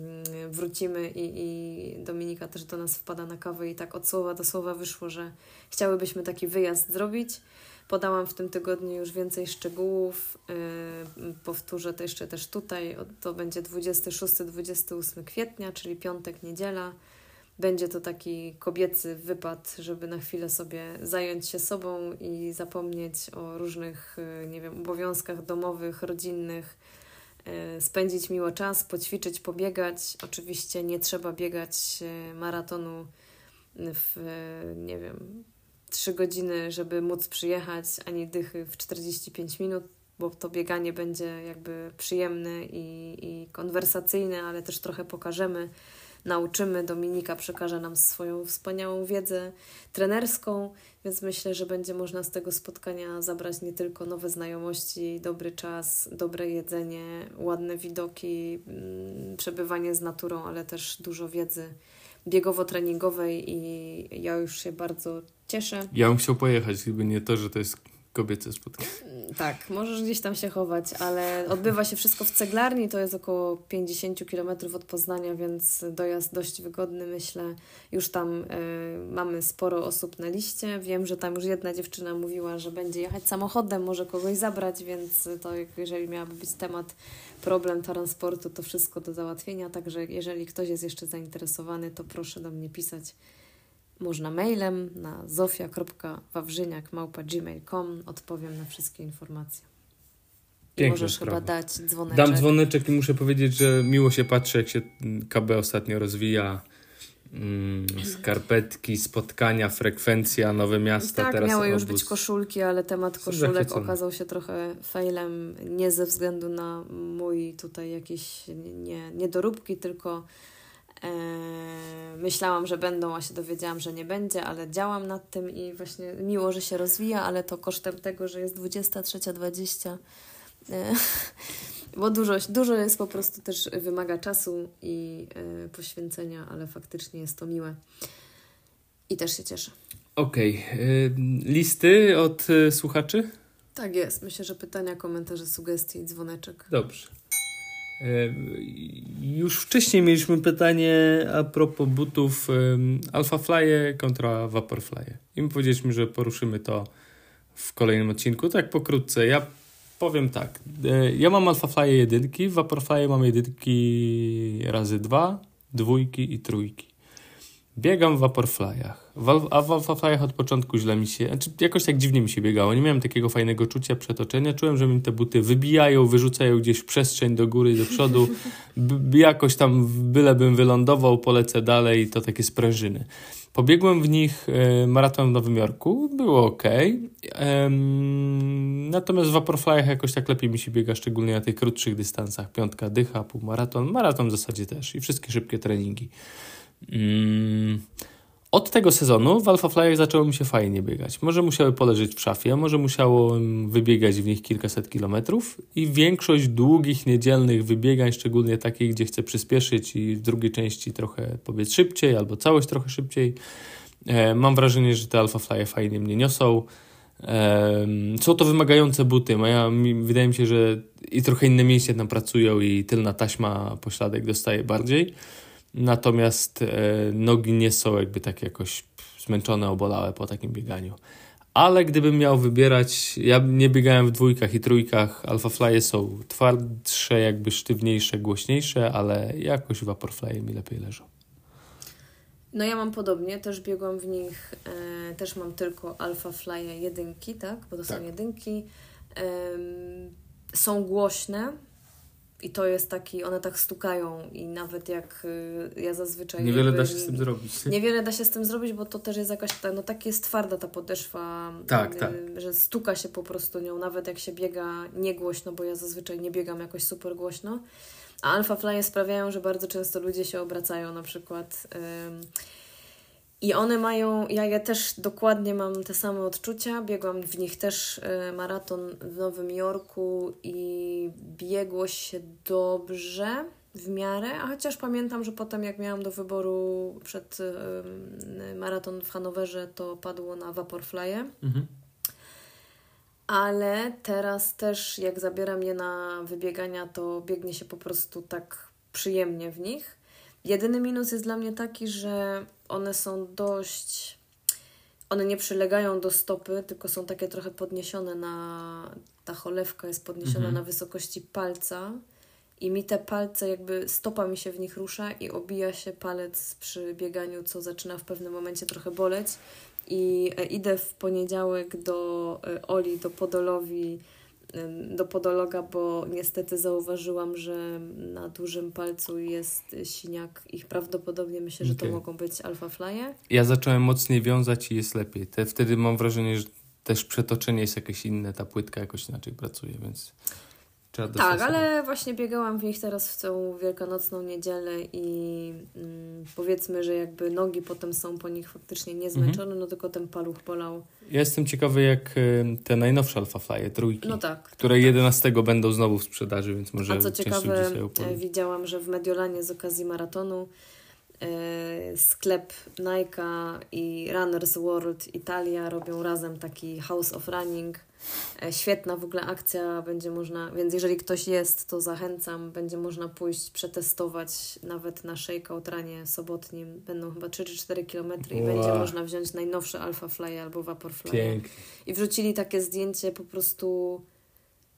wrócimy i, i Dominika też do nas wpada na kawę i tak od słowa do słowa wyszło, że chciałybyśmy taki wyjazd zrobić. Podałam w tym tygodniu już więcej szczegółów, yy, powtórzę to jeszcze też tutaj, to będzie dwudziestego szóstego do dwudziestego ósmego kwietnia, czyli piątek, niedziela. Będzie to taki kobiecy wypad, żeby na chwilę sobie zająć się sobą i zapomnieć o różnych, yy, nie wiem, obowiązkach domowych, rodzinnych, yy, spędzić miło czas, poćwiczyć, pobiegać. Oczywiście nie trzeba biegać yy, maratonu w, yy, nie wiem, trzy godziny, żeby móc przyjechać, ani dychy w czterdzieści pięć minut, bo to bieganie będzie jakby przyjemne i, i konwersacyjne, ale też trochę pokażemy, nauczymy. Dominika przekaże nam swoją wspaniałą wiedzę trenerską, więc myślę, że będzie można z tego spotkania zabrać nie tylko nowe znajomości, dobry czas, dobre jedzenie, ładne widoki, mm, przebywanie z naturą, ale też dużo wiedzy biegowo-treningowej i ja już się bardzo cieszę. Ja bym chciał pojechać, gdyby nie to, że to jest kobiece spotkanie. Tak, możesz gdzieś tam się chować, ale odbywa się wszystko w Ceglarni, to jest około pięćdziesiąt kilometrów od Poznania, więc dojazd dość wygodny, myślę. Już tam y, mamy sporo osób na liście. Wiem, że tam już jedna dziewczyna mówiła, że będzie jechać samochodem, może kogoś zabrać, więc to jeżeli miałaby być temat, problem transportu, to wszystko do załatwienia. Także jeżeli ktoś jest jeszcze zainteresowany, to proszę do mnie pisać. można mailem na zofia kropka wawrzyniak małpa gmail kropka com. Odpowiem na wszystkie informacje. I Piękna możesz sprawa. chyba dać dzwoneczek. Dam dzwoneczek i muszę powiedzieć, że miło się patrzy, jak się K B ostatnio rozwija. Mm, skarpetki, spotkania, frekwencja, nowe miasta. Tak, teraz miały już obóz. być koszulki, ale temat koszulek okazał się trochę failem, nie ze względu na mój tutaj jakieś nie, niedoróbki, tylko e, myślałam, że będą, a się dowiedziałam, że nie będzie, ale działam nad tym i właśnie miło, że się rozwija, ale to kosztem tego, że jest dwudziesta trzecia dwadzieścia. E, bo dużo, dużo jest po prostu też wymaga czasu i e, poświęcenia, ale faktycznie jest to miłe. I też się cieszę. Okej. Okay. Listy od y, słuchaczy? Tak jest. Myślę, że pytania, komentarze, sugestie i dzwoneczek. Dobrze. Y, już wcześniej mieliśmy pytanie a propos butów y, Alpha Flye kontra Vapor Flye. I my powiedzieliśmy, że poruszymy to w kolejnym odcinku. Tak pokrótce. Ja powiem tak. Y, ja mam Alpha Flye jedynki, w Vapor Flye mam jedynki razy dwa, dwójki i trójki. Biegam w Vaporfly'ach, a w Vaporfly'ach od początku źle mi się, znaczy jakoś tak dziwnie mi się biegało, nie miałem takiego fajnego czucia przetoczenia, czułem, że mi te buty wybijają, wyrzucają gdzieś w przestrzeń do góry i do przodu, B- jakoś tam bylebym wylądował, polecę dalej, to takie sprężyny. Pobiegłem w nich e, maraton w Nowym Jorku, było okej, okay. Natomiast w Vaporfly'ach jakoś tak lepiej mi się biega, szczególnie na tych krótszych dystansach, piątka, dycha, półmaraton, maraton w zasadzie też i wszystkie szybkie treningi. Mm. Od tego sezonu w Alpha Fly'ach zaczęło mi się fajnie biegać. Może musiały poleżeć w szafie, może musiałem wybiegać w nich kilkaset kilometrów i większość długich, niedzielnych wybiegań, szczególnie takich, gdzie chcę przyspieszyć i w drugiej części trochę pobiec szybciej albo całość trochę szybciej. E, mam wrażenie, że te Alpha Fly'e fajnie mnie niosą. E, są to wymagające buty. Moja, mi, wydaje mi się, że i trochę inne mięśnie tam pracują i tylna taśma pośladek dostaje bardziej. Natomiast e, nogi nie są jakby tak jakoś zmęczone, obolałe po takim bieganiu. Ale gdybym miał wybierać, ja nie biegałem w dwójkach i trójkach, Alpha Fly'e są twardsze, jakby sztywniejsze, głośniejsze, ale jakoś Vapor Fly'e mi lepiej leżą. No ja mam podobnie, też biegłam w nich, e, też mam tylko Alpha Fly'e jedynki, tak? Bo to tak. są jedynki. E, są głośne. I to jest taki, one tak stukają i nawet jak y, ja zazwyczaj... Niewiele jakby, da się z tym zrobić. Niewiele da się z tym zrobić, bo to też jest jakaś, no tak jest twarda ta podeszwa, tak, y, tak. że stuka się po prostu nią, nawet jak się biega niegłośno, bo ja zazwyczaj nie biegam jakoś super głośno. A Alpha Fly'e sprawiają, że bardzo często ludzie się obracają na przykład... Y, I one mają, ja, ja też dokładnie mam te same odczucia, biegłam w nich też y, maraton w Nowym Jorku i biegło się dobrze w miarę, a chociaż pamiętam, że potem jak miałam do wyboru przed y, maraton w Hanowerze, to padło na Vapor Fly'e. Mhm. Ale teraz też jak zabieram je na wybiegania, to biegnie się po prostu tak przyjemnie w nich. Jedyny minus jest dla mnie taki, że one są dość... One nie przylegają do stopy, tylko są takie trochę podniesione na... Ta cholewka jest podniesiona mhm. na wysokości palca i mi te palce jakby... Stopa mi się w nich rusza i obija się palec przy bieganiu, co zaczyna w pewnym momencie trochę boleć. I idę w poniedziałek do Oli, do podolowi, do podologa, bo niestety zauważyłam, że na dużym palcu jest siniak i prawdopodobnie myślę, że okay. to mogą być Alpha Fly'e. Ja zacząłem mocniej wiązać i jest lepiej. Te, wtedy mam wrażenie, że też przetoczenie jest jakieś inne, ta płytka jakoś inaczej pracuje, więc trzeba tak, ale właśnie biegałam w nich teraz w całą wielkanocną niedzielę i mm, powiedzmy, że jakby nogi potem są po nich faktycznie niezmęczone, mhm. no tylko ten paluch bolał. Ja jestem ciekawy, jak te najnowsze Alpha Fly'e, trójki, no tak, które tak. jedenastego będą znowu w sprzedaży, więc może a co ciekawe, widziałam, że w Mediolanie z okazji maratonu e, sklep Nike'a i Runners World Italia robią razem taki House of Running. E, świetna w ogóle akcja, będzie można, więc jeżeli ktoś jest, to zachęcam, będzie można pójść, przetestować nawet na shakeout runie sobotnim. Będą chyba trzy czy cztery kilometry i wow. będzie można wziąć najnowsze Alpha Fly'e albo Vapor Fly'e. I wrzucili takie zdjęcie po prostu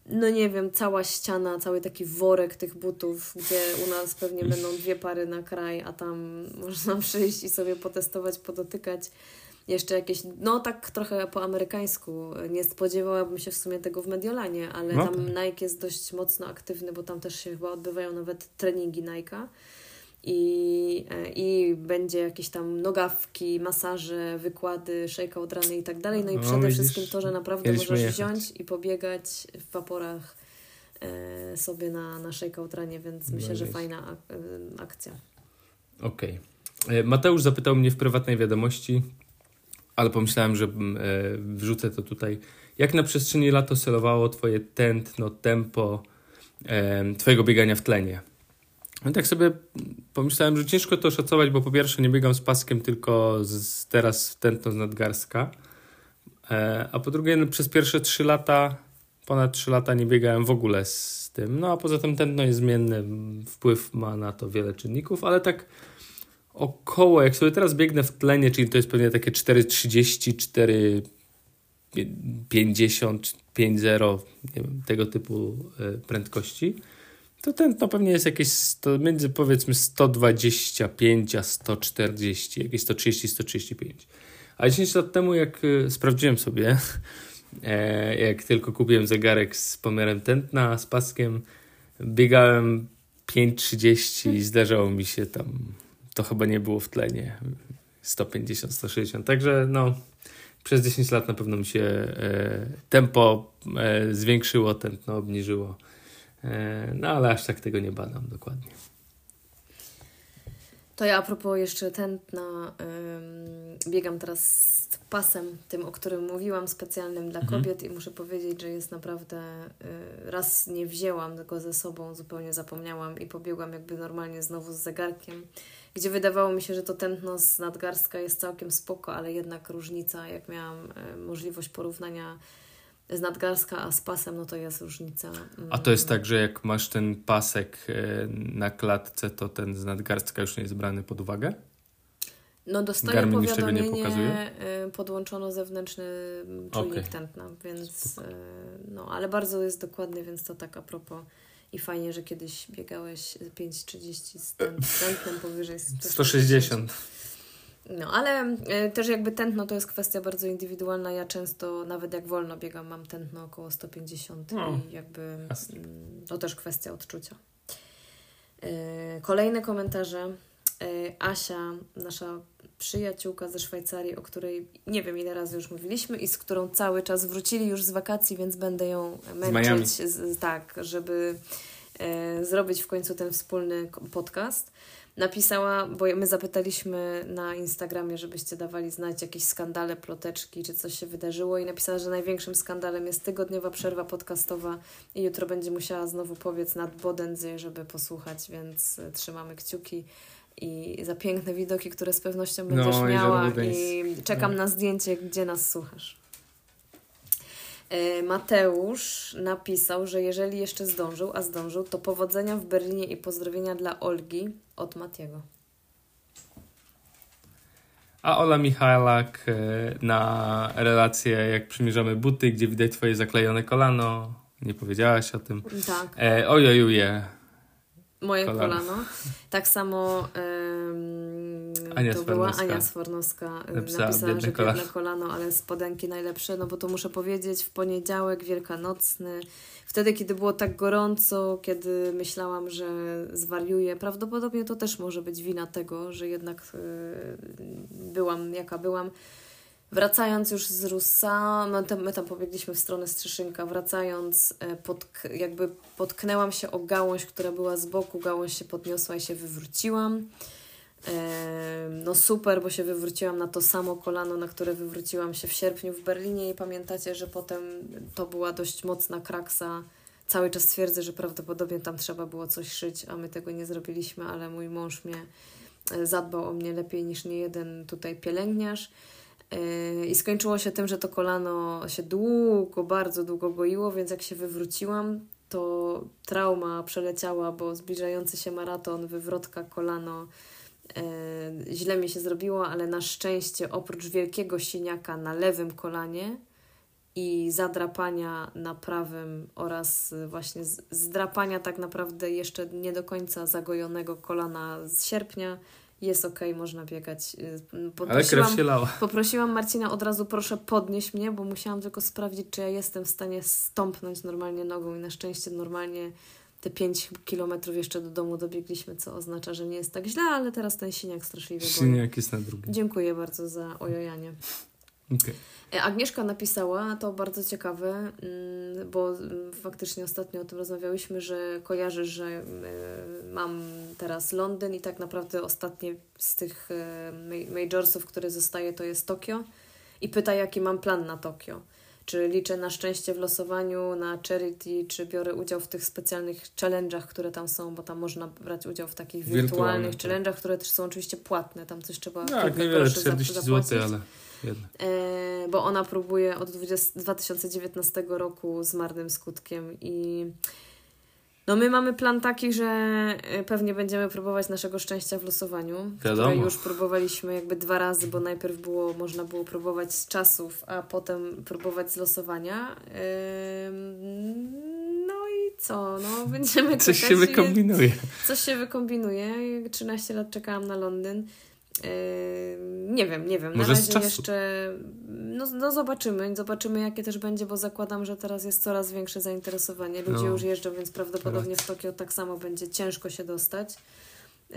no nie wiem, cała ściana, cały taki worek tych butów, gdzie u nas pewnie będą dwie pary na kraj, a tam można przyjść i sobie potestować, podotykać. Jeszcze jakieś, no tak trochę po amerykańsku. Nie spodziewałabym się w sumie tego w Mediolanie, ale no. Tam Nike jest dość mocno aktywny, bo tam też się chyba odbywają nawet treningi Nike'a. I, I będzie jakieś tam nogawki, masaże, wykłady, shakeout rany i tak dalej. No i przede no, wszystkim to, że naprawdę możesz jechać. wziąć i pobiegać w waporach e, sobie na, na shakeout ranie, więc no myślę, wiesz. że fajna ak- akcja. Okej. Okay. Mateusz zapytał mnie w prywatnej wiadomości, ale pomyślałem, że e, wrzucę to tutaj. Jak na przestrzeni lat oscylowało twoje tętno, tempo e, twojego biegania w tlenie? No tak sobie pomyślałem, że ciężko to szacować, bo po pierwsze nie biegam z paskiem, tylko z, teraz tętno z nadgarstka. E, a po drugie no, przez pierwsze trzy lata, ponad trzy lata nie biegałem w ogóle z tym. No a poza tym tętno jest zmienne, wpływ ma na to wiele czynników, ale tak około, jak sobie teraz biegnę w tlenie, czyli to jest pewnie takie cztery trzydzieści, cztery pięćdziesiąt, pięć zero, nie wiem, tego typu y, prędkości, to tętno pewnie jest jakieś sto, między powiedzmy sto dwadzieścia pięć a sto czterdzieści, jakieś sto trzydzieści sto trzydzieści pięć. A dziesięć lat temu, jak y, sprawdziłem sobie, e, jak tylko kupiłem zegarek z pomiarem tętna, z paskiem, biegałem pięć trzydzieści i zdarzało mi się tam, to chyba nie było w tlenie, sto pięćdziesiąt sto sześćdziesiąt. Także no, przez dziesięć lat na pewno mi się e, tempo e, zwiększyło, tętno obniżyło. E, no ale aż tak tego nie badam dokładnie. To ja a propos jeszcze tętna, ym, biegam teraz z pasem, tym, o którym mówiłam, specjalnym dla mhm. kobiet i muszę powiedzieć, że jest naprawdę, y, raz nie wzięłam go ze sobą, zupełnie zapomniałam i pobiegłam jakby normalnie znowu z zegarkiem, gdzie wydawało mi się, że to tętno z nadgarstka jest całkiem spoko, ale jednak różnica, jak miałam y, możliwość porównania z nadgarstka, a z pasem, no to jest różnica. A to jest tak, że jak masz ten pasek na klatce, to ten z nadgarstka już nie jest brany pod uwagę? No dostaję Garmin powiadomienie, nie pokazuje? Podłączono zewnętrzny czujnik okay. tętna, więc no, ale bardzo jest dokładny, więc to tak a propos. I fajnie, że kiedyś biegałeś pięć trzydzieści z tętnem powyżej sto sześćdziesiąt. No, ale y, też jakby tętno to jest kwestia bardzo indywidualna. Ja często, nawet jak wolno biegam, mam tętno około sto pięćdziesiąt no, i jakby y, to też kwestia odczucia. Y, kolejne komentarze. Y, Asia, nasza przyjaciółka ze Szwajcarii, o której nie wiem ile razy już mówiliśmy i z którą cały czas wrócili już z wakacji, więc będę ją męczyć, z z, tak, żeby y, zrobić w końcu ten wspólny podcast. Napisała, bo my zapytaliśmy na Instagramie, żebyście dawali znać jakieś skandale, ploteczki, czy coś się wydarzyło i napisała, że największym skandalem jest tygodniowa przerwa podcastowa i jutro będzie musiała znowu powiedz nad Bodensee, żeby posłuchać, więc trzymamy kciuki i za piękne widoki, które z pewnością będziesz no, miała i, i czekam no. na zdjęcie, gdzie nas słuchasz. Mateusz napisał, że jeżeli jeszcze zdążył, a zdążył, to powodzenia w Berlinie i pozdrowienia dla Olgi od Matiego. A Ola Michalak na relację, jak przymierzamy buty, gdzie widać twoje zaklejone kolano. Nie powiedziałaś o tym. Tak. E, ojojuje. Moje kolano. kolano. Tak samo um, Ania to była Ania Sfornowska. Napisała, napisała, biedne że kolano. biedne kolano, ale spodenki najlepsze. No bo to muszę powiedzieć, w poniedziałek wielkanocny, wtedy, kiedy było tak gorąco, kiedy myślałam, że zwariuję. Prawdopodobnie to też może być wina tego, że jednak y, byłam jaka byłam. Wracając już z Rusa, my tam, my tam pobiegliśmy w stronę Strzeszynka, wracając pod, jakby potknęłam się o gałąź, która była z boku, gałąź się podniosła i się wywróciłam. E, no super, bo się wywróciłam na to samo kolano, na które wywróciłam się w sierpniu w Berlinie i pamiętacie, że potem to była dość mocna kraksa. Cały czas twierdzę, że prawdopodobnie tam trzeba było coś szyć, a my tego nie zrobiliśmy, ale mój mąż mnie zadbał o mnie lepiej niż niejeden tutaj pielęgniarz. I skończyło się tym, że to kolano się długo, bardzo długo goiło, więc jak się wywróciłam, to trauma przeleciała, bo zbliżający się maraton, wywrotka, kolano, e, źle mi się zrobiło, ale na szczęście oprócz wielkiego siniaka na lewym kolanie i zadrapania na prawym oraz właśnie zdrapania tak naprawdę jeszcze nie do końca zagojonego kolana z sierpnia. Jest okej, okay, można biegać. Ale krew się lała. Poprosiłam Marcina od razu, proszę podnieść mnie, bo musiałam tylko sprawdzić, czy ja jestem w stanie stąpnąć normalnie nogą i na szczęście normalnie te pięć kilometrów jeszcze do domu dobiegliśmy, co oznacza, że nie jest tak źle, ale teraz ten siniak straszliwie boli. Siniak jest na drugim. Dziękuję bardzo za ojojanie. Okay. Agnieszka napisała, to bardzo ciekawe, bo faktycznie ostatnio o tym rozmawiałyśmy, że kojarzy, że mam teraz Londyn i tak naprawdę ostatnie z tych majorsów, które zostaje, to jest Tokio i pyta, jaki mam plan na Tokio. Czy liczę na szczęście w losowaniu, na charity, czy biorę udział w tych specjalnych challenge'ach, które tam są, bo tam można brać udział w takich wirtualnych challenge'ach, które też są oczywiście płatne, tam coś trzeba... Tak, niewiele, czterdzieści złotych, ale... E, bo ona próbuje od dwa tysiące dziewiętnastego roku z marnym skutkiem i no my mamy plan taki, że pewnie będziemy próbować naszego szczęścia w losowaniu, Wiadomo. które już próbowaliśmy jakby dwa razy, bo najpierw było, można było próbować z czasów, a potem próbować z losowania. E, no i co? No będziemy Coś się wykombinuje. Coś się wykombinuje. trzynaście lat czekałam na Londyn. Yy, nie wiem, nie wiem. Może na razie z czasu. jeszcze no, no zobaczymy. Zobaczymy, jakie też będzie, bo zakładam, że teraz jest coraz większe zainteresowanie. Ludzie no. już jeżdżą, więc prawdopodobnie w Tokio tak samo będzie ciężko się dostać. Yy,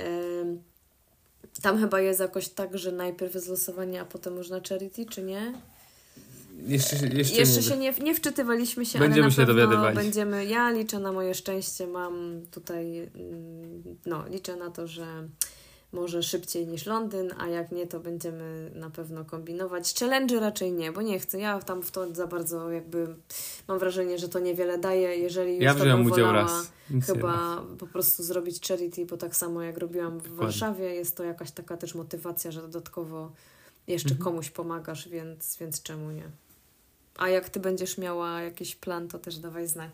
tam chyba jest jakoś tak, że najpierw jest losowanie, a potem można charity, czy nie? Jeszcze, jeszcze, jeszcze nie się nie, nie wczytywaliśmy się, będziemy ale na się pewno dowiadywali. będziemy, ja liczę na moje szczęście, mam tutaj, no liczę na to, że może szybciej niż Londyn, a jak nie, to będziemy na pewno kombinować. Challenge raczej nie, bo nie chcę. Ja tam w to za bardzo jakby mam wrażenie, że to niewiele daje. Jeżeli już ja to bym udział wolała raz. chyba po prostu zrobić charity, bo tak samo jak robiłam w Dokładnie. Warszawie, jest to jakaś taka też motywacja, że dodatkowo jeszcze mhm. komuś pomagasz, więc, więc czemu nie? A jak ty będziesz miała jakiś plan, to też dawaj znać.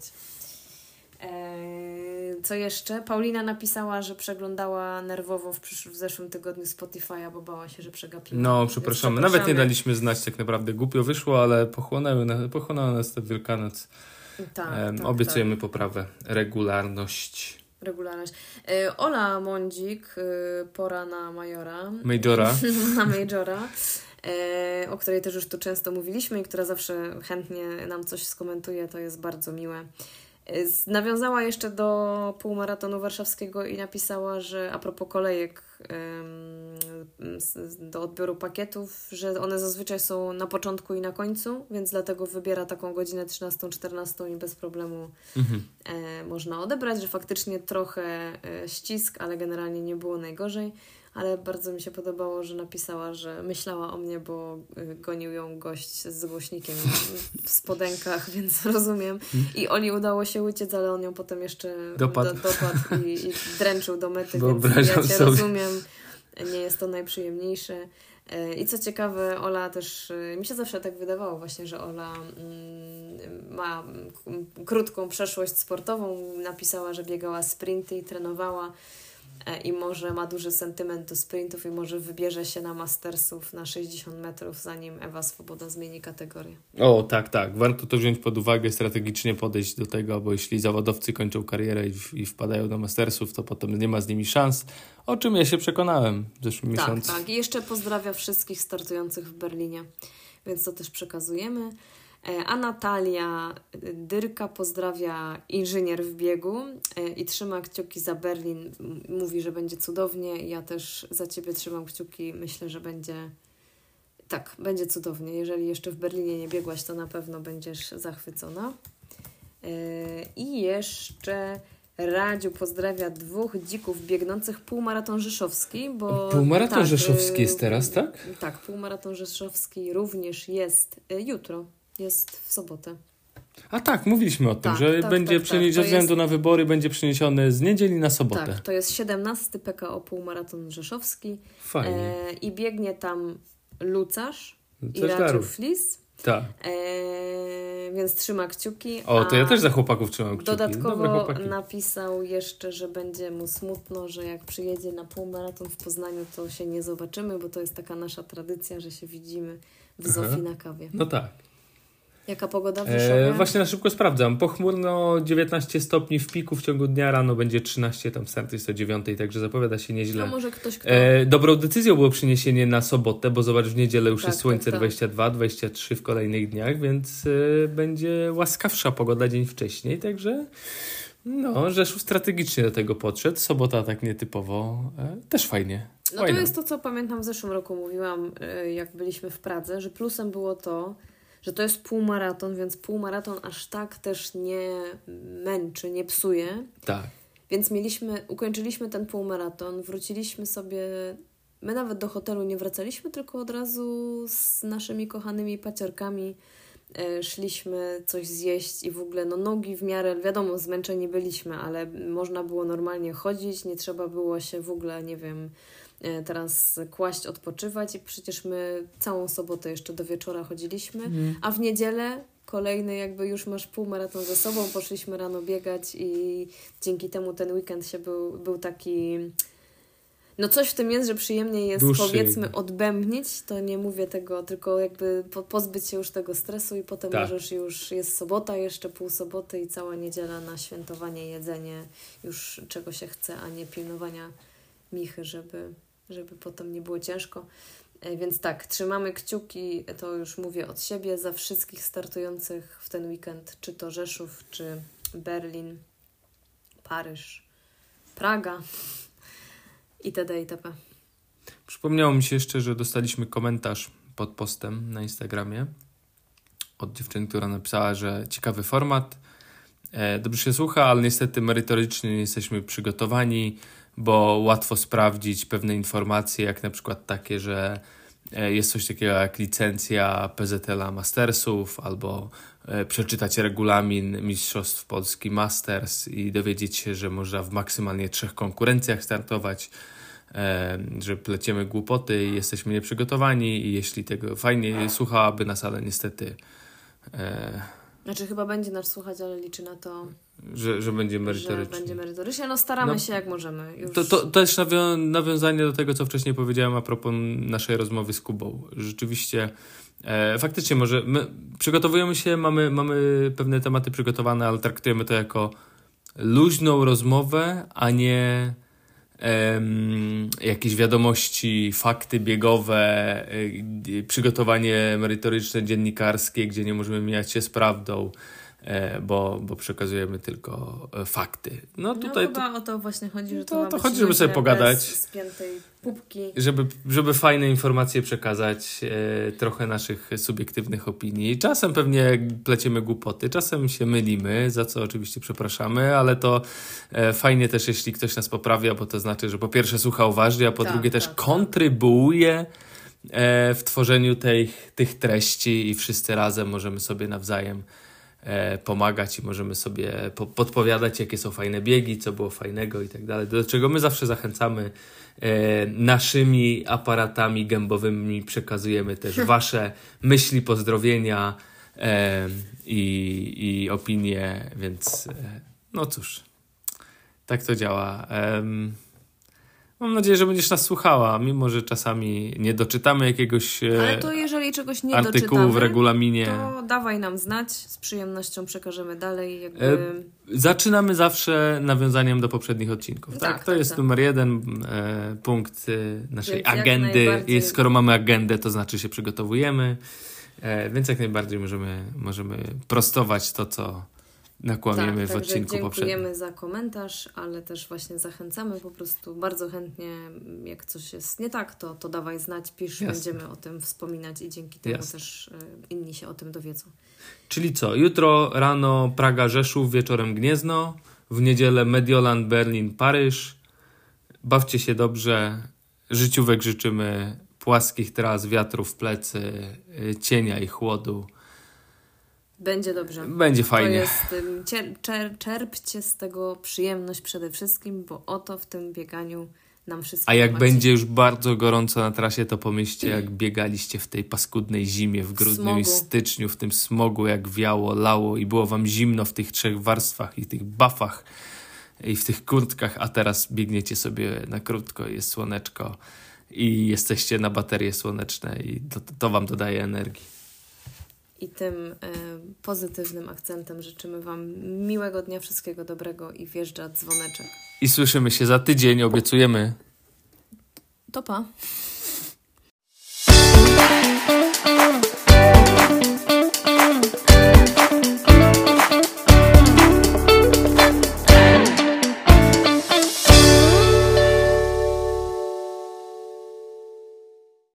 Co jeszcze? Paulina napisała, że przeglądała nerwowo w, przysz- w zeszłym tygodniu Spotify'a, bo bała się, że przegapimy. No, przepraszamy. Nawet nie daliśmy znać, tak naprawdę głupio wyszło, ale pochłonęły, pochłonęła nas ta Wielkanoc. Tak, um, tak, obiecujemy tak. poprawę. Regularność. Regularność. E, Ola Mądzik, e, pora na majora. Majora. na majora. E, o której też już tu często mówiliśmy i która zawsze chętnie nam coś skomentuje, to jest bardzo miłe. Nawiązała jeszcze do półmaratonu warszawskiego i napisała, że a propos kolejek do odbioru pakietów, że one zazwyczaj są na początku i na końcu, więc dlatego wybiera taką godzinę trzynastą, czternastą i bez problemu mhm. można odebrać, że faktycznie trochę ścisk, ale generalnie nie było najgorzej. Ale bardzo mi się podobało, że napisała, że myślała o mnie, bo gonił ją gość z głośnikiem w spodenkach, więc rozumiem. I Oli udało się uciec, ale on ją potem jeszcze dopadł, do, dopadł i, i dręczył do mety, Wyobrażam więc ja Cię sobie. rozumiem. Nie jest to najprzyjemniejsze. I co ciekawe, Ola też, mi się zawsze tak wydawało właśnie, że Ola mm, ma krótką przeszłość sportową. Napisała, że biegała sprinty i trenowała. I może ma duży sentyment do sprintów i może wybierze się na Mastersów na sześćdziesiąt metrów, zanim Ewa Swoboda zmieni kategorię. O, tak, tak. Warto to wziąć pod uwagę, strategicznie podejść do tego, bo jeśli zawodowcy kończą karierę i, i wpadają do Mastersów, to potem nie ma z nimi szans, o czym ja się przekonałem w zeszłym tak, miesiącu. Tak, tak. I jeszcze pozdrawia wszystkich startujących w Berlinie, więc to też przekazujemy. A Natalia Dyrka pozdrawia inżynier w biegu i trzyma kciuki za Berlin. Mówi, że będzie cudownie. Ja też za Ciebie trzymam kciuki. Myślę, że będzie tak, będzie cudownie. Jeżeli jeszcze w Berlinie nie biegłaś, to na pewno będziesz zachwycona. I jeszcze Radziu pozdrawia dwóch dzików biegnących półmaraton rzeszowski, bo... Półmaraton tak, rzeszowski jest teraz, tak? Tak, półmaraton rzeszowski również jest jutro. Jest w sobotę. A tak, mówiliśmy o tym, tak, że tak, będzie tak, przeniesiony, tak. ze względu jest... na wybory będzie przeniesiony z niedzieli na sobotę. Tak, to jest siedemnasty P K O półmaraton rzeszowski. Fajnie. E, I biegnie tam Lucarz i Radziu Radziu Flis. Tak. E, więc trzyma kciuki. O, to ja też za chłopaków trzymam kciuki. Dodatkowo napisał jeszcze, że będzie mu smutno, że jak przyjedzie na półmaraton w Poznaniu, to się nie zobaczymy, bo to jest taka nasza tradycja, że się widzimy w Zofii na kawie. No tak. Jaka pogoda w Rzeszowie? E, właśnie na szybko sprawdzam. Pochmurno dziewiętnaście stopni w piku w ciągu dnia, rano będzie trzynaście, tam start jest o dziewiątej, także zapowiada się nieźle. A może ktoś, kto... E, dobrą decyzją było przeniesienie na sobotę, bo zobacz, w niedzielę już tak, jest słońce tak, tak. dwadzieścia dwa, dwadzieścia trzy w kolejnych dniach, więc e, będzie łaskawsza pogoda dzień wcześniej, także no, Rzeszów strategicznie do tego podszedł. Sobota tak nietypowo, e, też fajnie. No to jest to, co pamiętam w zeszłym roku mówiłam, jak byliśmy w Pradze, że plusem było to, że to jest półmaraton, więc półmaraton aż tak też nie męczy, nie psuje. Tak. Więc mieliśmy, ukończyliśmy ten półmaraton, wróciliśmy sobie, my nawet do hotelu nie wracaliśmy, tylko od razu z naszymi kochanymi paciorkami e, szliśmy coś zjeść i w ogóle no nogi w miarę, wiadomo, zmęczeni byliśmy, ale można było normalnie chodzić, nie trzeba było się w ogóle, nie wiem, teraz kłaść, odpoczywać i przecież my całą sobotę jeszcze do wieczora chodziliśmy, mm. a w niedzielę kolejny jakby już masz półmaraton ze sobą, poszliśmy rano biegać i dzięki temu ten weekend się był, był taki, no coś w tym jest, że przyjemniej jest Dłuższy. powiedzmy odbębnić, to nie mówię tego, tylko jakby po, pozbyć się już tego stresu i potem tak. możesz już, jest sobota, jeszcze pół soboty i cała niedziela na świętowanie, jedzenie, już czego się chce, a nie pilnowania Michy, żeby żeby potem nie było ciężko. Więc tak, trzymamy kciuki, to już mówię od siebie, za wszystkich startujących w ten weekend, czy to Rzeszów, czy Berlin, Paryż, Praga itd. itp. Przypomniało mi się jeszcze, że dostaliśmy komentarz pod postem na Instagramie od dziewczyny, która napisała, że ciekawy format, e, dobrze się słucha, ale niestety merytorycznie nie jesteśmy przygotowani, bo łatwo sprawdzić pewne informacje, jak na przykład takie, że jest coś takiego jak licencja P Z L a Mastersów, albo przeczytać regulamin Mistrzostw Polski Masters i dowiedzieć się, że można w maksymalnie trzech konkurencjach startować, że pleciemy głupoty i jesteśmy nieprzygotowani i jeśli tego fajnie słuchałaby nas, ale niestety... Znaczy chyba będzie nas słuchać, ale liczy na to, że, że będzie merytorycznie. Że będzie merytorycznie. No staramy no, się jak możemy. Już. To, to też nawią- nawiązanie do tego, co wcześniej powiedziałem a propos naszej rozmowy z Kubą. Rzeczywiście e, faktycznie może my przygotowujemy się, mamy, mamy pewne tematy przygotowane, ale traktujemy to jako luźną rozmowę, a nie em, jakieś wiadomości, fakty biegowe, e, przygotowanie merytoryczne, dziennikarskie, gdzie nie możemy mijać się z prawdą. Bo, bo przekazujemy tylko fakty. No tutaj no, chyba to, o to właśnie chodzi, że to, to, to chodzi, żeby sobie pogadać. Spiętej pupki. Żeby, żeby fajne informacje przekazać, e, trochę naszych subiektywnych opinii. Czasem pewnie pleciemy głupoty, czasem się mylimy, za co oczywiście przepraszamy, ale to e, fajnie też, jeśli ktoś nas poprawia, bo to znaczy, że po pierwsze słucha uważnie, a po tak, drugie też tak, kontrybuuje e, w tworzeniu tej, tych treści i wszyscy razem możemy sobie nawzajem pomagać i możemy sobie po- podpowiadać, jakie są fajne biegi, co było fajnego i tak dalej. Do czego my zawsze zachęcamy. E, naszymi aparatami gębowymi przekazujemy też wasze myśli, pozdrowienia e, i, i opinie, więc e, no cóż, tak to działa. E, Mam nadzieję, że będziesz nas słuchała, mimo że czasami nie doczytamy jakiegoś e, Ale to jeżeli czegoś nie artykułu doczytamy, w regulaminie. To dawaj nam znać, z przyjemnością przekażemy dalej. Jakby... E, zaczynamy zawsze nawiązaniem do poprzednich odcinków. Tak, tak to tak, jest tak. numer jeden e, punkt e, naszej więc agendy. I skoro mamy agendę, to znaczy się przygotowujemy, e, więc jak najbardziej możemy, możemy prostować to, co nakłamiemy tak, w odcinku poprzednim. Dziękujemy za komentarz, ale też właśnie zachęcamy po prostu bardzo chętnie, jak coś jest nie tak, to, to dawaj znać, pisz, Jasne. Będziemy o tym wspominać i dzięki temu Jasne. też y, inni się o tym dowiedzą. Czyli co? Jutro rano Praga, Rzeszów, wieczorem Gniezno, w niedzielę Mediolan, Berlin, Paryż. Bawcie się dobrze, życiówek życzymy, płaskich tras, wiatrów w plecy, y, cienia i chłodu. Będzie dobrze. Będzie fajnie. To jest, cier, czer, czerpcie z tego przyjemność przede wszystkim, bo oto w tym bieganiu nam wszystko A jak chodzi. będzie już bardzo gorąco na trasie, to pomyślcie, jak biegaliście w tej paskudnej zimie, w grudniu smogu. I styczniu, w tym smogu, jak wiało, lało i było wam zimno w tych trzech warstwach i tych bafach i w tych kurtkach, a teraz biegniecie sobie na krótko, jest słoneczko i jesteście na baterie słoneczne i to, to wam dodaje energii. I tym e, pozytywnym akcentem życzymy Wam miłego dnia, wszystkiego dobrego i wjeżdża dzwoneczek. I słyszymy się za tydzień, obiecujemy. To pa.